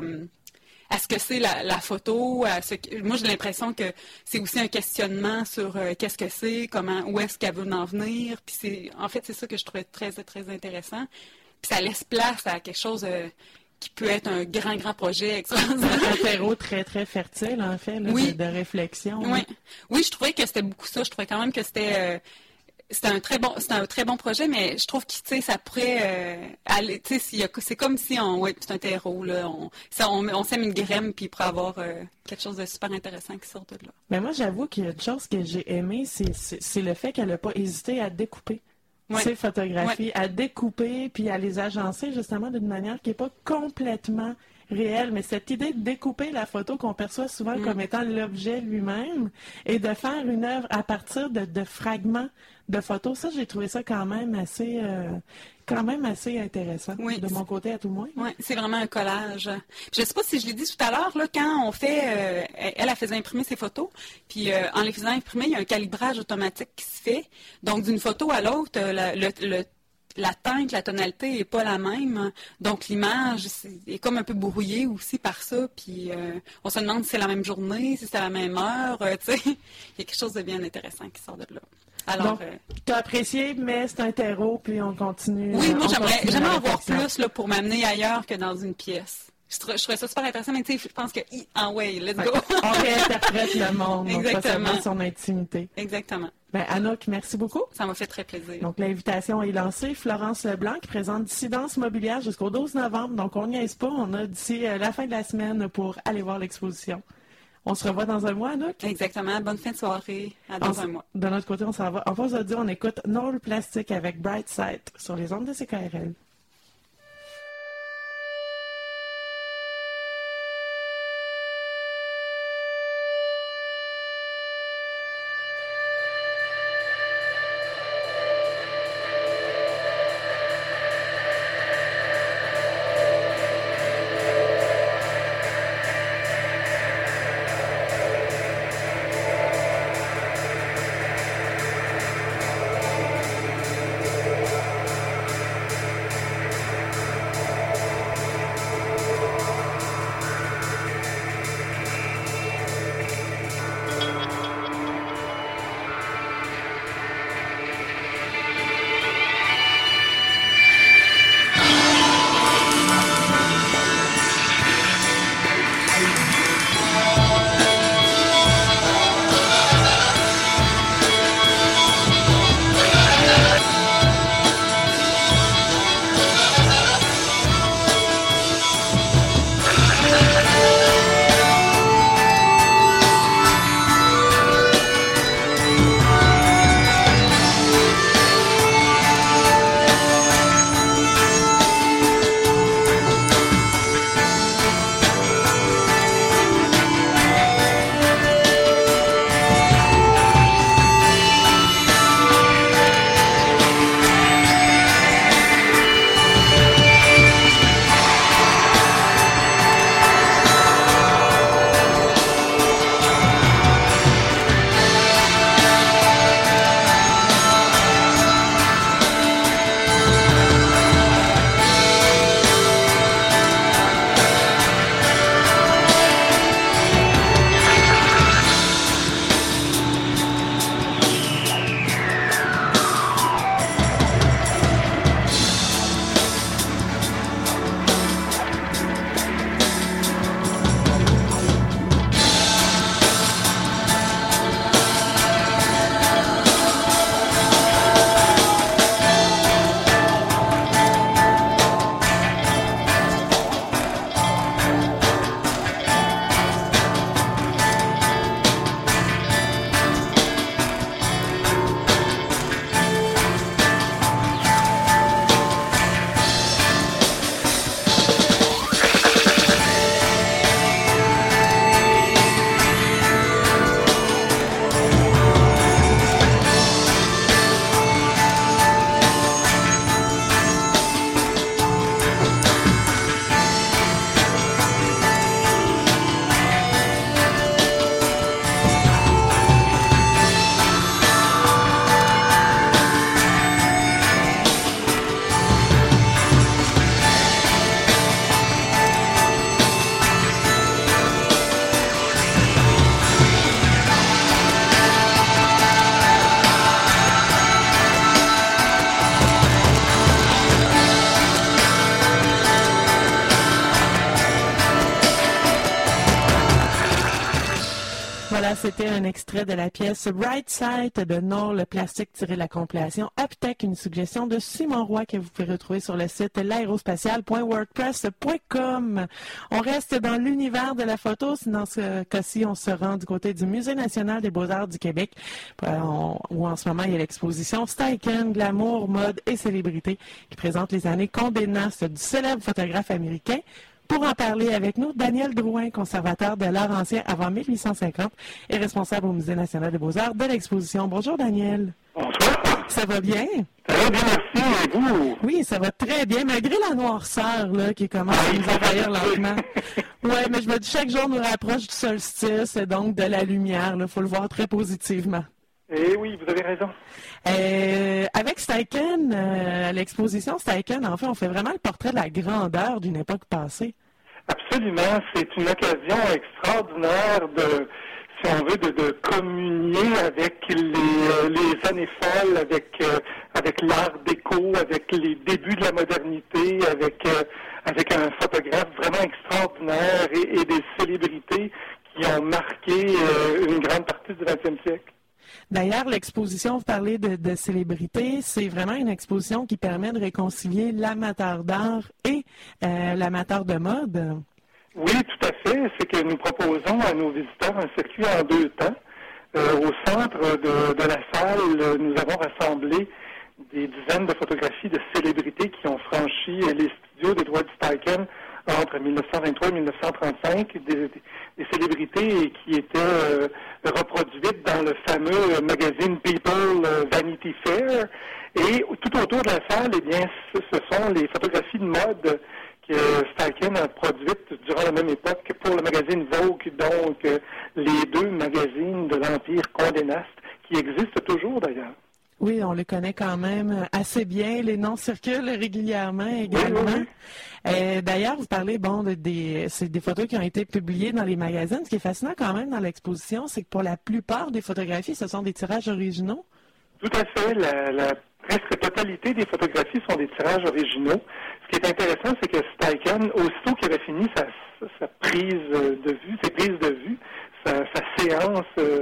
à ce que c'est la, la photo. À ce que, moi, j'ai l'impression que c'est aussi un questionnement sur euh, qu'est-ce que c'est, comment, où est-ce qu'elle veut en venir. Puis c'est, en fait, c'est ça que je trouvais très, très intéressant. Puis ça laisse place à quelque chose euh, qui peut être un grand, grand projet. Un terreau très, très fertile, en fait, là, oui. de, de réflexion. Oui. Oui, je trouvais que c'était beaucoup ça. Je trouvais quand même que c'était... Euh, C'est un très bon, c'est un très bon projet, mais je trouve que tu sais, ça pourrait euh, aller. Tu sais, c'est comme si on, ouais, c'est un terreau là, on, ça, on, on sème une graine puis il pourrait avoir euh, quelque chose de super intéressant qui sort de là. Mais moi, j'avoue qu'il y a une chose que j'ai aimée, c'est, c'est, c'est le fait qu'elle n'a pas hésité à découper ouais. ses photographies, ouais. à découper puis à les agencer justement d'une manière qui n'est pas complètement réel, mais cette idée de découper la photo qu'on perçoit souvent mm. comme étant l'objet lui-même et de faire une œuvre à partir de, de fragments de photos, ça, j'ai trouvé ça quand même assez, euh, quand même assez intéressant, oui, de mon côté à tout le moins. Oui, c'est vraiment un collage. Je ne sais pas si je l'ai dit tout à l'heure, là, quand on fait, euh, elle a fait imprimer ses photos, puis euh, en les faisant imprimer, il y a un calibrage automatique qui se fait. Donc, d'une photo à l'autre, le, le, le la teinte, la tonalité n'est pas la même. Donc, l'image est comme un peu brouillée aussi par ça. Puis, euh, on se demande si c'est la même journée, si c'est la même heure. Euh, tu sais, il y a quelque chose de bien intéressant qui sort de là. Alors, donc, euh, tu as apprécié, mais c'est un terreau, puis on continue. Oui, moi, on j'aimerais, continue j'aimerais en voir plus là, pour m'amener ailleurs que dans une pièce. Je, je trouvais ça super intéressant, mais tu sais, je pense que, en way, let's go. On réinterprète le monde, exactement. Donc pas seulement son intimité. Exactement. Ben, Anouk, merci beaucoup. Ça m'a fait très plaisir. Donc, l'invitation est lancée. Florence Leblanc qui présente Dissidence mobilière jusqu'au douze novembre. Donc, on n'y est pas. On a d'ici euh, la fin de la semaine pour aller voir l'exposition. On se revoit dans un mois, Anouk? Exactement. Bonne fin de soirée. À dans on, un mois. De notre côté, on s'en va. En pause audio, on écoute No Plastic avec Brightside sur les ondes de C K R L. c'était un extrait de la pièce Right Side de Nord le plastique tiré de la compilation Uptech, une suggestion de Simon Roy que vous pouvez retrouver sur le site l'aérospatial point wordpress point com. On reste dans l'univers de la photo. Dans ce cas-ci, on se rend du côté du Musée national des beaux-arts du Québec, où en ce moment il y a l'exposition Steichen, glamour, mode et célébrité, qui présente les années Condé Nast du célèbre photographe américain. Pour en parler avec nous, Daniel Drouin, conservateur de l'art ancien avant mille huit cent cinquante et responsable au Musée national des beaux-arts de l'exposition. Bonjour Daniel. Bonsoir. Ça va bien? Très bien, merci. Et vous? Oui, ça va très bien, malgré la noirceur là, qui commence à nous envahir lentement. Oui, mais je me dis chaque jour nous rapproche du solstice, donc de la lumière. Il faut le voir très positivement. Eh oui, vous avez raison. Euh, avec Steichen, euh, l'exposition Steichen, en fait, on fait vraiment le portrait de la grandeur d'une époque passée. Absolument. C'est une occasion extraordinaire de, si on veut, de, de communier avec les, les années folles, avec, euh, avec l'art déco, avec les débuts de la modernité, avec, euh, avec un photographe vraiment extraordinaire et, et des célébrités qui ont marqué euh, une grande partie du vingtième siècle. D'ailleurs, l'exposition, vous parlez de, de célébrité, c'est vraiment une exposition qui permet de réconcilier l'amateur d'art et euh, l'amateur de mode. Oui, tout à fait. C'est que nous proposons à nos visiteurs un circuit en deux temps. Euh, au centre de, de la salle, nous avons rassemblé des dizaines de photographies de célébrités qui ont franchi les studios d'Edward Steichen entre mille neuf cent vingt-trois et mille neuf cent trente-cinq, des, des, des célébrités qui étaient euh, reproduites dans le fameux magazine People euh, Vanity Fair. Et tout autour de la salle, eh bien, ce, ce sont les photographies de mode que Steichen a produites durant la même époque pour le magazine Vogue, donc euh, les deux magazines de l'Empire Condé Nast, qui existent toujours d'ailleurs. Oui, on les connaît quand même assez bien. Les noms circulent régulièrement également. Oui, oui, oui. Euh, d'ailleurs, vous parlez, bon, de, des, c'est des photos qui ont été publiées dans les magazines. Ce qui est fascinant quand même dans l'exposition, c'est que pour la plupart des photographies, ce sont des tirages originaux. Tout à fait. La, la presque totalité des photographies sont des tirages originaux. Ce qui est intéressant, c'est que Steichen, aussitôt qu'il avait fini sa, sa prise de vue, ses prises de vue, sa, sa séance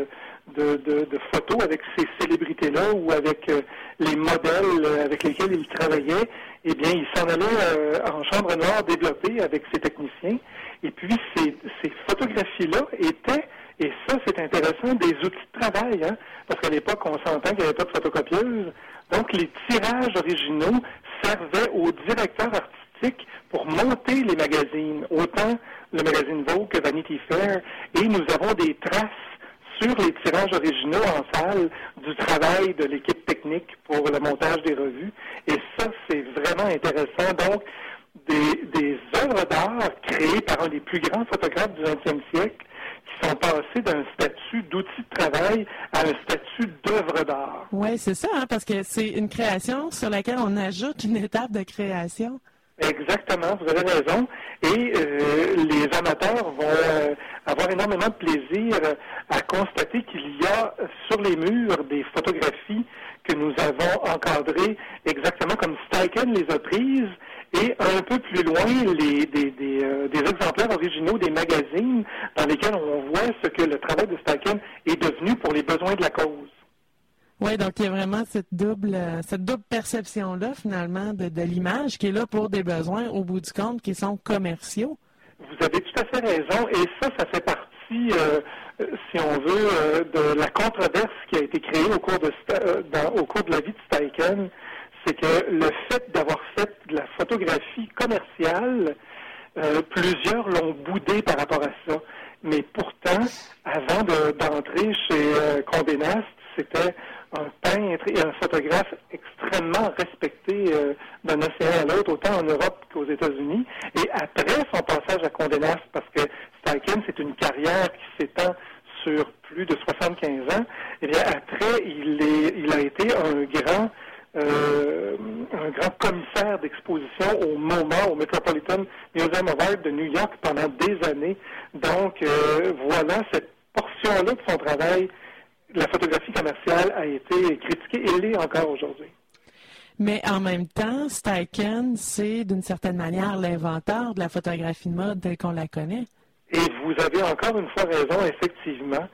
de, de, de photos avec ces célébrités-là ou avec euh, les modèles avec lesquels il travaillait, eh bien, il s'en allait euh, en chambre noire développer avec ses techniciens. Et puis, ces, ces photographies-là étaient, et ça, c'est intéressant, des outils de travail, hein, parce qu'à l'époque, on s'entend qu'il n'y avait pas de photocopieuse. Donc, les tirages originaux servaient aux directeurs artistiques pour monter les magazines, autant le magazine Vogue que Vanity Fair, et nous avons des traces sur les tirages originaux en salle du travail de l'équipe technique pour le montage des revues. Et ça, c'est vraiment intéressant. Donc, des, des œuvres d'art créées par un des plus grands photographes du vingtième siècle qui sont passées d'un statut d'outil de travail à un statut d'œuvre d'art. Oui, c'est ça, hein, parce que c'est une création sur laquelle on ajoute une étape de création. Exactement, vous avez raison. Et euh, les amateurs vont euh, avoir énormément de plaisir à constater qu'il y a sur les murs des photographies que nous avons encadrées exactement comme Steichen les a prises, et un peu plus loin, les, des, des, euh, des exemplaires originaux des magazines dans lesquels on voit ce que le travail de Steichen est devenu pour les besoins de la cause. Oui, donc il y a vraiment cette double cette double perception-là, finalement, de, de l'image qui est là pour des besoins, au bout du compte, qui sont commerciaux. Vous avez tout à fait raison, et ça, ça fait partie, euh, si on veut, euh, de la controverse qui a été créée au cours de, euh, dans, au cours de la vie de Steichen. C'est que le fait d'avoir fait de la photographie commerciale, euh, plusieurs l'ont boudé par rapport à ça. Mais pourtant, avant de, d'entrer chez euh, Condé Nast, c'était un peintre et un photographe extrêmement respecté euh, d'un océan à l'autre, autant en Europe qu'aux États-Unis. Et après son passage à Condé Nast, parce que Steichen, c'est une carrière qui s'étend sur plus de soixante-quinze ans, et bien après, il, est, il a été un grand Euh, un grand commissaire d'exposition au MoMA, au Metropolitan Museum of Art de New York pendant des années. Donc, euh, voilà, cette portion-là de son travail, la photographie commerciale, a été critiquée et l'est encore aujourd'hui. Mais en même temps, Steichen, c'est d'une certaine manière l'inventeur de la photographie de mode telle qu'on la connaît. Et vous avez encore une fois raison, effectivement.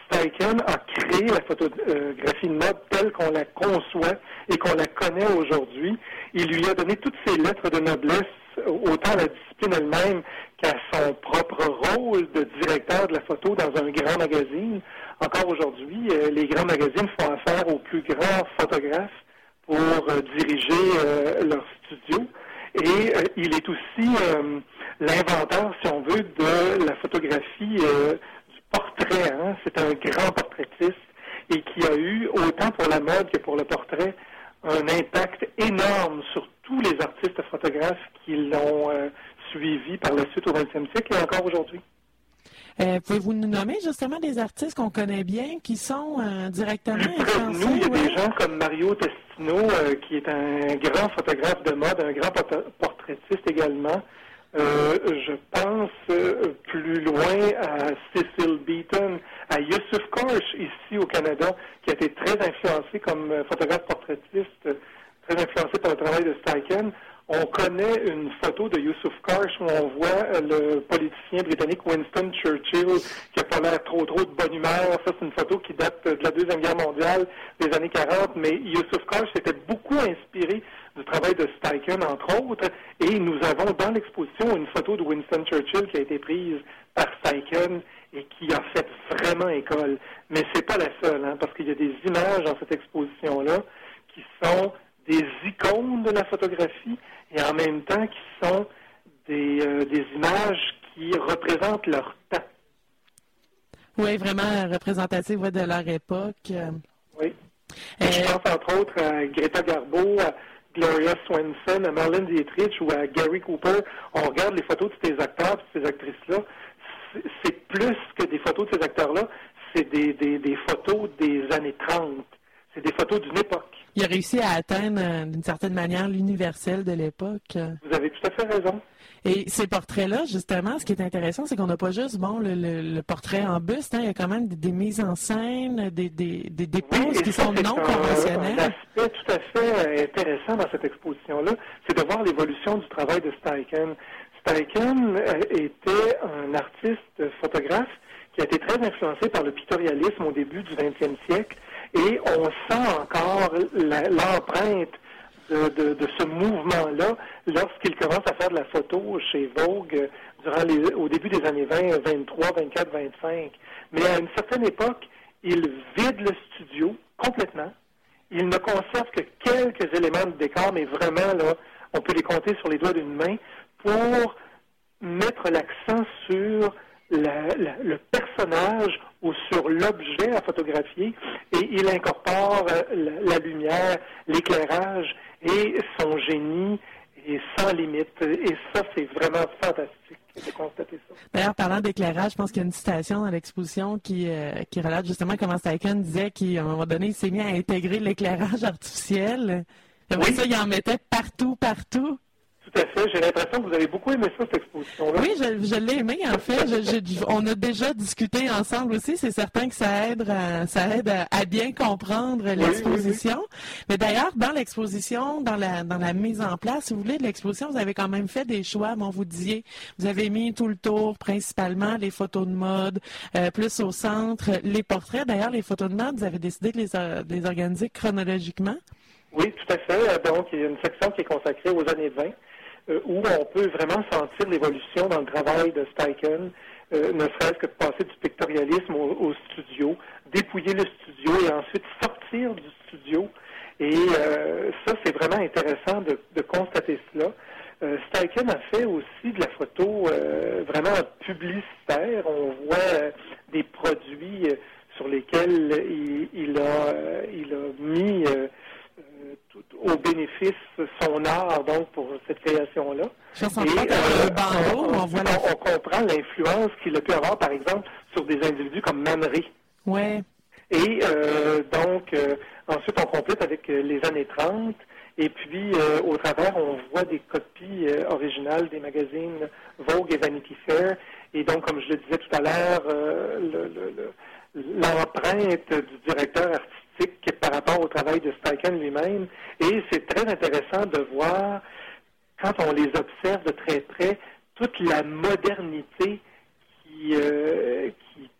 Steichen a créé la photographie de mode telle qu'on la conçoit et qu'on la connaît aujourd'hui. Il lui a donné toutes ses lettres de noblesse, autant à la discipline elle-même qu'à son propre rôle de directeur de la photo dans un grand magazine. Encore aujourd'hui, euh, les grands magazines font affaire aux plus grands photographes pour euh, diriger euh, leur studio. Et euh, il est aussi euh, l'inventeur, si on veut, de la photographie euh, du portrait. Hein? C'est un grand portraitiste et qui a eu, autant pour la mode que pour le portrait, un impact énorme sur tous les artistes photographes qui l'ont euh, suivi par la suite au vingtième siècle et encore aujourd'hui. Euh, pouvez-vous nous nommer justement des artistes qu'on connaît bien, qui sont euh, directement influencés? Nous, il y a ouais. des gens comme Mario Testino, euh, qui est un grand photographe de mode, un grand portraitiste également. Euh, je pense euh, plus loin à Cecil Beaton, à Yusuf Karsh, ici au Canada, qui a été très influencé comme photographe portraitiste, très influencé par le travail de Steichen. On connaît une photo de Yusuf Karsh où on voit le politicien britannique Winston Churchill qui n'a pas l'air trop trop de bonne humeur. Ça, c'est une photo qui date de la Deuxième Guerre mondiale des années quarante, mais Yusuf Karsh s'était beaucoup inspiré du travail de Steichen, entre autres, et nous avons dans l'exposition une photo de Winston Churchill qui a été prise par Steichen et qui a fait vraiment école. Mais c'est pas la seule, hein, parce qu'il y a des images dans cette exposition-là qui sont des icônes de la photographie et en même temps qui sont des, euh, des images qui représentent leur temps. Oui, vraiment représentatives ouais, de leur époque. Oui. Euh... Je pense entre autres à Greta Garbo, à Gloria Swanson, à Marlene Dietrich ou à Gary Cooper. On regarde les photos de ces acteurs et de ces actrices-là. C'est plus que des photos de ces acteurs-là, c'est des, des, des photos des années trente. C'est des photos d'une époque. Il a réussi à atteindre, euh, d'une certaine manière, l'universel de l'époque. Vous avez tout à fait raison. Et ces portraits-là, justement, ce qui est intéressant, c'est qu'on n'a pas juste bon le, le, le portrait en buste, hein, il y a quand même des, des mises en scène, des, des, des, des poses oui, qui ça, sont non un, conventionnelles. Un aspect tout à fait intéressant dans cette exposition-là, c'est de voir l'évolution du travail de Steichen. Steichen était un artiste photographe qui a été très influencé par le pictorialisme au début du vingtième siècle. Et on sent encore la, l'empreinte de, de, de ce mouvement-là lorsqu'il commence à faire de la photo chez Vogue durant les, au début des années vingt, vingt-trois, vingt-quatre, vingt-cinq. Mais à une certaine époque, il vide le studio complètement. Il ne conserve que quelques éléments de décor, mais vraiment, là, on peut les compter sur les doigts d'une main, pour mettre l'accent sur La, la, le personnage ou sur l'objet à photographier et il incorpore la, la lumière, l'éclairage et son génie est sans limite. Et ça, c'est vraiment fantastique de constater ça. D'ailleurs, parlant d'éclairage, je pense qu'il y a une citation dans l'exposition qui, euh, qui relate justement comment Steichen disait qu'à un moment donné, il s'est mis à intégrer l'éclairage artificiel. Et oui. Ça, il en mettait partout, partout. Tout à fait. J'ai l'impression que vous avez beaucoup aimé ça, cette exposition-là. Oui, je, je l'ai aimé, en fait. Je, je, on a déjà discuté ensemble aussi. C'est certain que ça aide à, ça aide à, à bien comprendre oui, l'exposition. Oui, oui. Mais d'ailleurs, dans l'exposition, dans la, dans la mise en place, si vous voulez, de l'exposition, vous avez quand même fait des choix. Bon, vous disiez, vous avez mis tout le tour, principalement les photos de mode, euh, plus au centre, les portraits. D'ailleurs, les photos de mode, vous avez décidé de les, de les organiser chronologiquement? Oui, tout à fait. Donc, il y a une section qui est consacrée aux années vingt. Euh, où on peut vraiment sentir l'évolution dans le travail de Steichen, euh, ne serait-ce que de passer du pictorialisme au, au studio, dépouiller le studio et ensuite sortir du studio. Et euh, ça, c'est vraiment intéressant de, de constater cela. Euh, Steichen a fait aussi de la photo euh, vraiment publicitaire. On voit euh, des produits euh, sur lesquels il, il, a, euh, il a mis... Euh, Tout, au bénéfice son art, donc, pour cette création-là. Et, euh, bandeau, on, on, on, on comprend l'influence qu'il a pu avoir, par exemple, sur des individus comme Man Ray. Ouais. Et euh, donc, euh, ensuite, on complète avec euh, les années trente, et puis, euh, au travers, on voit des copies euh, originales des magazines Vogue et Vanity Fair, et donc, comme je le disais tout à l'heure, euh, le, le, le, l'empreinte du directeur artistique par rapport au travail de Steichen lui-même. Et c'est très intéressant de voir, quand on les observe de très près, toute la modernité qui, euh, qui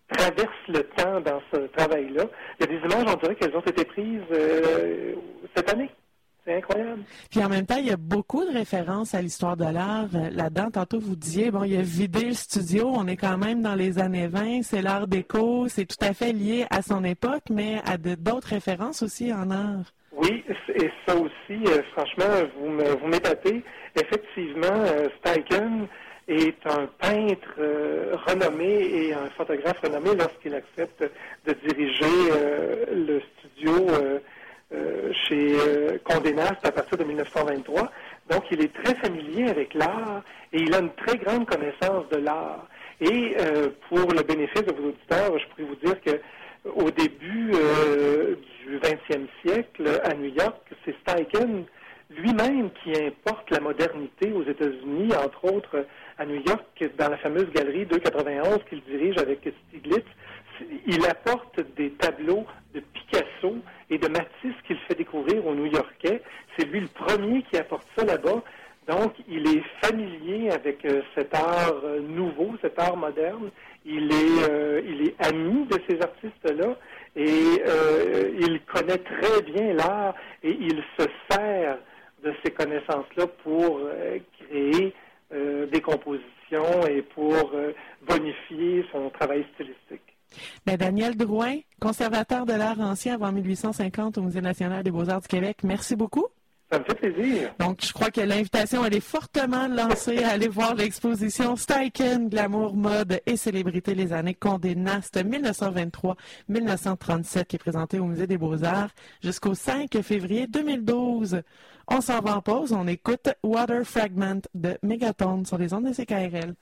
traverse le temps dans ce travail-là. Il y a des images, on dirait qu'elles ont été prises euh, cette année. C'est incroyable. Puis en même temps, il y a beaucoup de références à l'histoire de l'art euh, là-dedans. Tantôt, vous disiez, bon, il a vidé le studio. On est quand même dans les années vingt. C'est l'art déco. C'est tout à fait lié à son époque, mais à de, d'autres références aussi en art. Oui, et ça aussi, euh, franchement, vous me, vous m'épatez. Effectivement, euh, Steichen est un peintre euh, renommé et un photographe renommé lorsqu'il accepte de diriger euh, le studio euh, euh, chez euh, Condé Nast à partir de dix-neuf cent vingt-trois. Donc, il est très familier avec l'art et il a une très grande connaissance de l'art. Et euh, pour le bénéfice de vos auditeurs, je pourrais vous dire que au début euh, du vingtième siècle, à New York, c'est Steichen lui-même qui importe la modernité aux États-Unis, entre autres à New York, dans la fameuse galerie deux cent quatre-vingt-onze qu'il dirige avec Stieglitz. Il apporte des tableaux de Picasso et de Matisse qu'il fait découvrir aux New-Yorkais. C'est lui le premier qui apporte ça là-bas. Donc, il est familier avec euh, cet art euh, nouveau, cet art moderne. Il est, euh, il est ami de ces artistes-là et euh, il connaît très bien l'art et il se sert de ces connaissances-là pour euh, créer euh, des compositions et pour euh, bonifier son travail stylistique. Ben, Daniel Drouin, conservateur de l'art ancien avant mille huit cent cinquante au Musée national des beaux-arts du Québec, merci beaucoup. Ça me fait plaisir. Donc, je crois que l'invitation, elle est fortement lancée à aller voir l'exposition Steichen, Glamour, mode et célébrité, les années Condé Nast dix-neuf cent vingt-trois à dix-neuf cent trente-sept, qui est présentée au Musée des Beaux-Arts jusqu'au cinq février deux mille douze. On s'en va en pause, on écoute Water Fragment de Megaton sur les ondes de C K R L.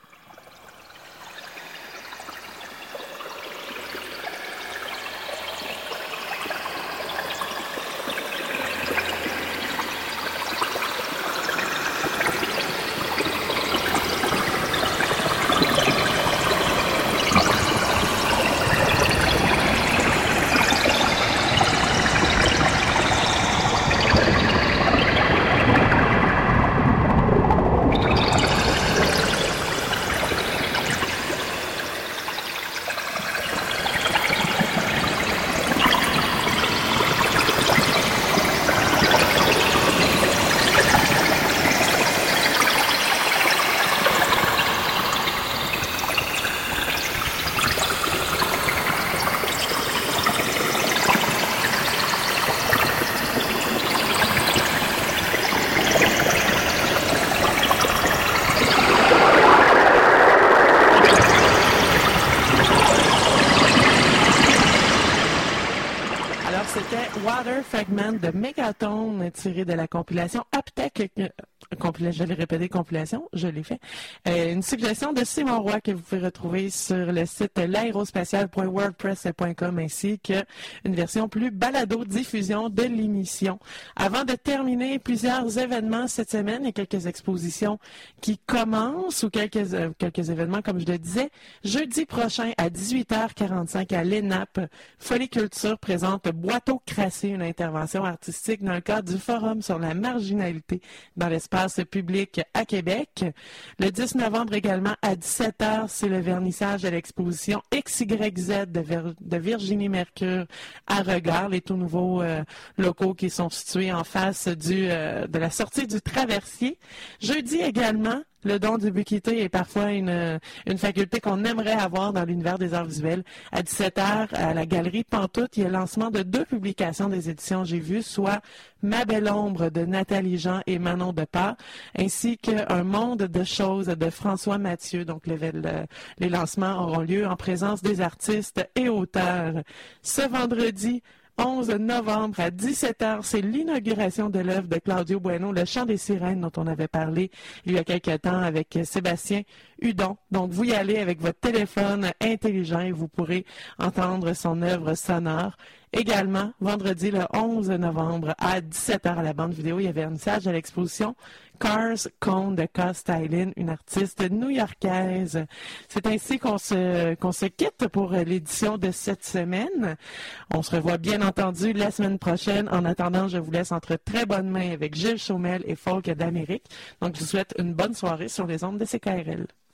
Water Fragment de Megaton, tiré de la compilation Aptech, euh, compila- je l'ai répété, compilation, je l'ai fait. Euh, une suggestion de Simon Roy que vous pouvez retrouver sur le site l'aérospatial point wordpress point com ainsi qu'une version plus balado-diffusion de l'émission. Avant de terminer, plusieurs événements cette semaine et quelques expositions qui commencent ou quelques, euh, quelques événements, comme je le disais. Jeudi prochain à dix-huit heures quarante-cinq à l'E N A P, Folie Culture présente Boiteau Crassé, une intervention artistique dans le cadre du Forum sur la marginalité dans l'espace public à Québec. Le dix novembre également à dix-sept heures, c'est le vernissage de l'exposition X Y Z de, Vir- de Virginie Mercure à Regard, les tout nouveaux euh, locaux qui sont situés en face du, euh, de la sortie du Traversier. Jeudi également, le don d'ubiquité est parfois une, une faculté qu'on aimerait avoir dans l'univers des arts visuels. À dix-sept heures, à la Galerie Pantoute, il y a le lancement de deux publications des éditions J'ai vu, soit Ma belle ombre de Nathalie Jean et Manon Depart, ainsi qu'un monde de choses de François Mathieu. Donc, le, le, les lancements auront lieu en présence des artistes et auteurs. Ce vendredi, onze novembre à dix-sept heures, c'est l'inauguration de l'œuvre de Claudio Bueno, Le Chant des sirènes, dont on avait parlé il y a quelque temps avec Sébastien Hudon. Donc, vous y allez avec votre téléphone intelligent et vous pourrez entendre son œuvre sonore. Également, vendredi le onze novembre à dix-sept heures à la bande vidéo, il y avait un message à l'exposition Cars Cone de Ka Stylin, une artiste new-yorkaise. C'est ainsi qu'on se, qu'on se quitte pour l'édition de cette semaine. On se revoit bien entendu la semaine prochaine. En attendant, je vous laisse entre très bonnes mains avec Gilles Chaumel et Folk d'Amérique. Donc, je vous souhaite une bonne soirée sur les ondes de C K R L.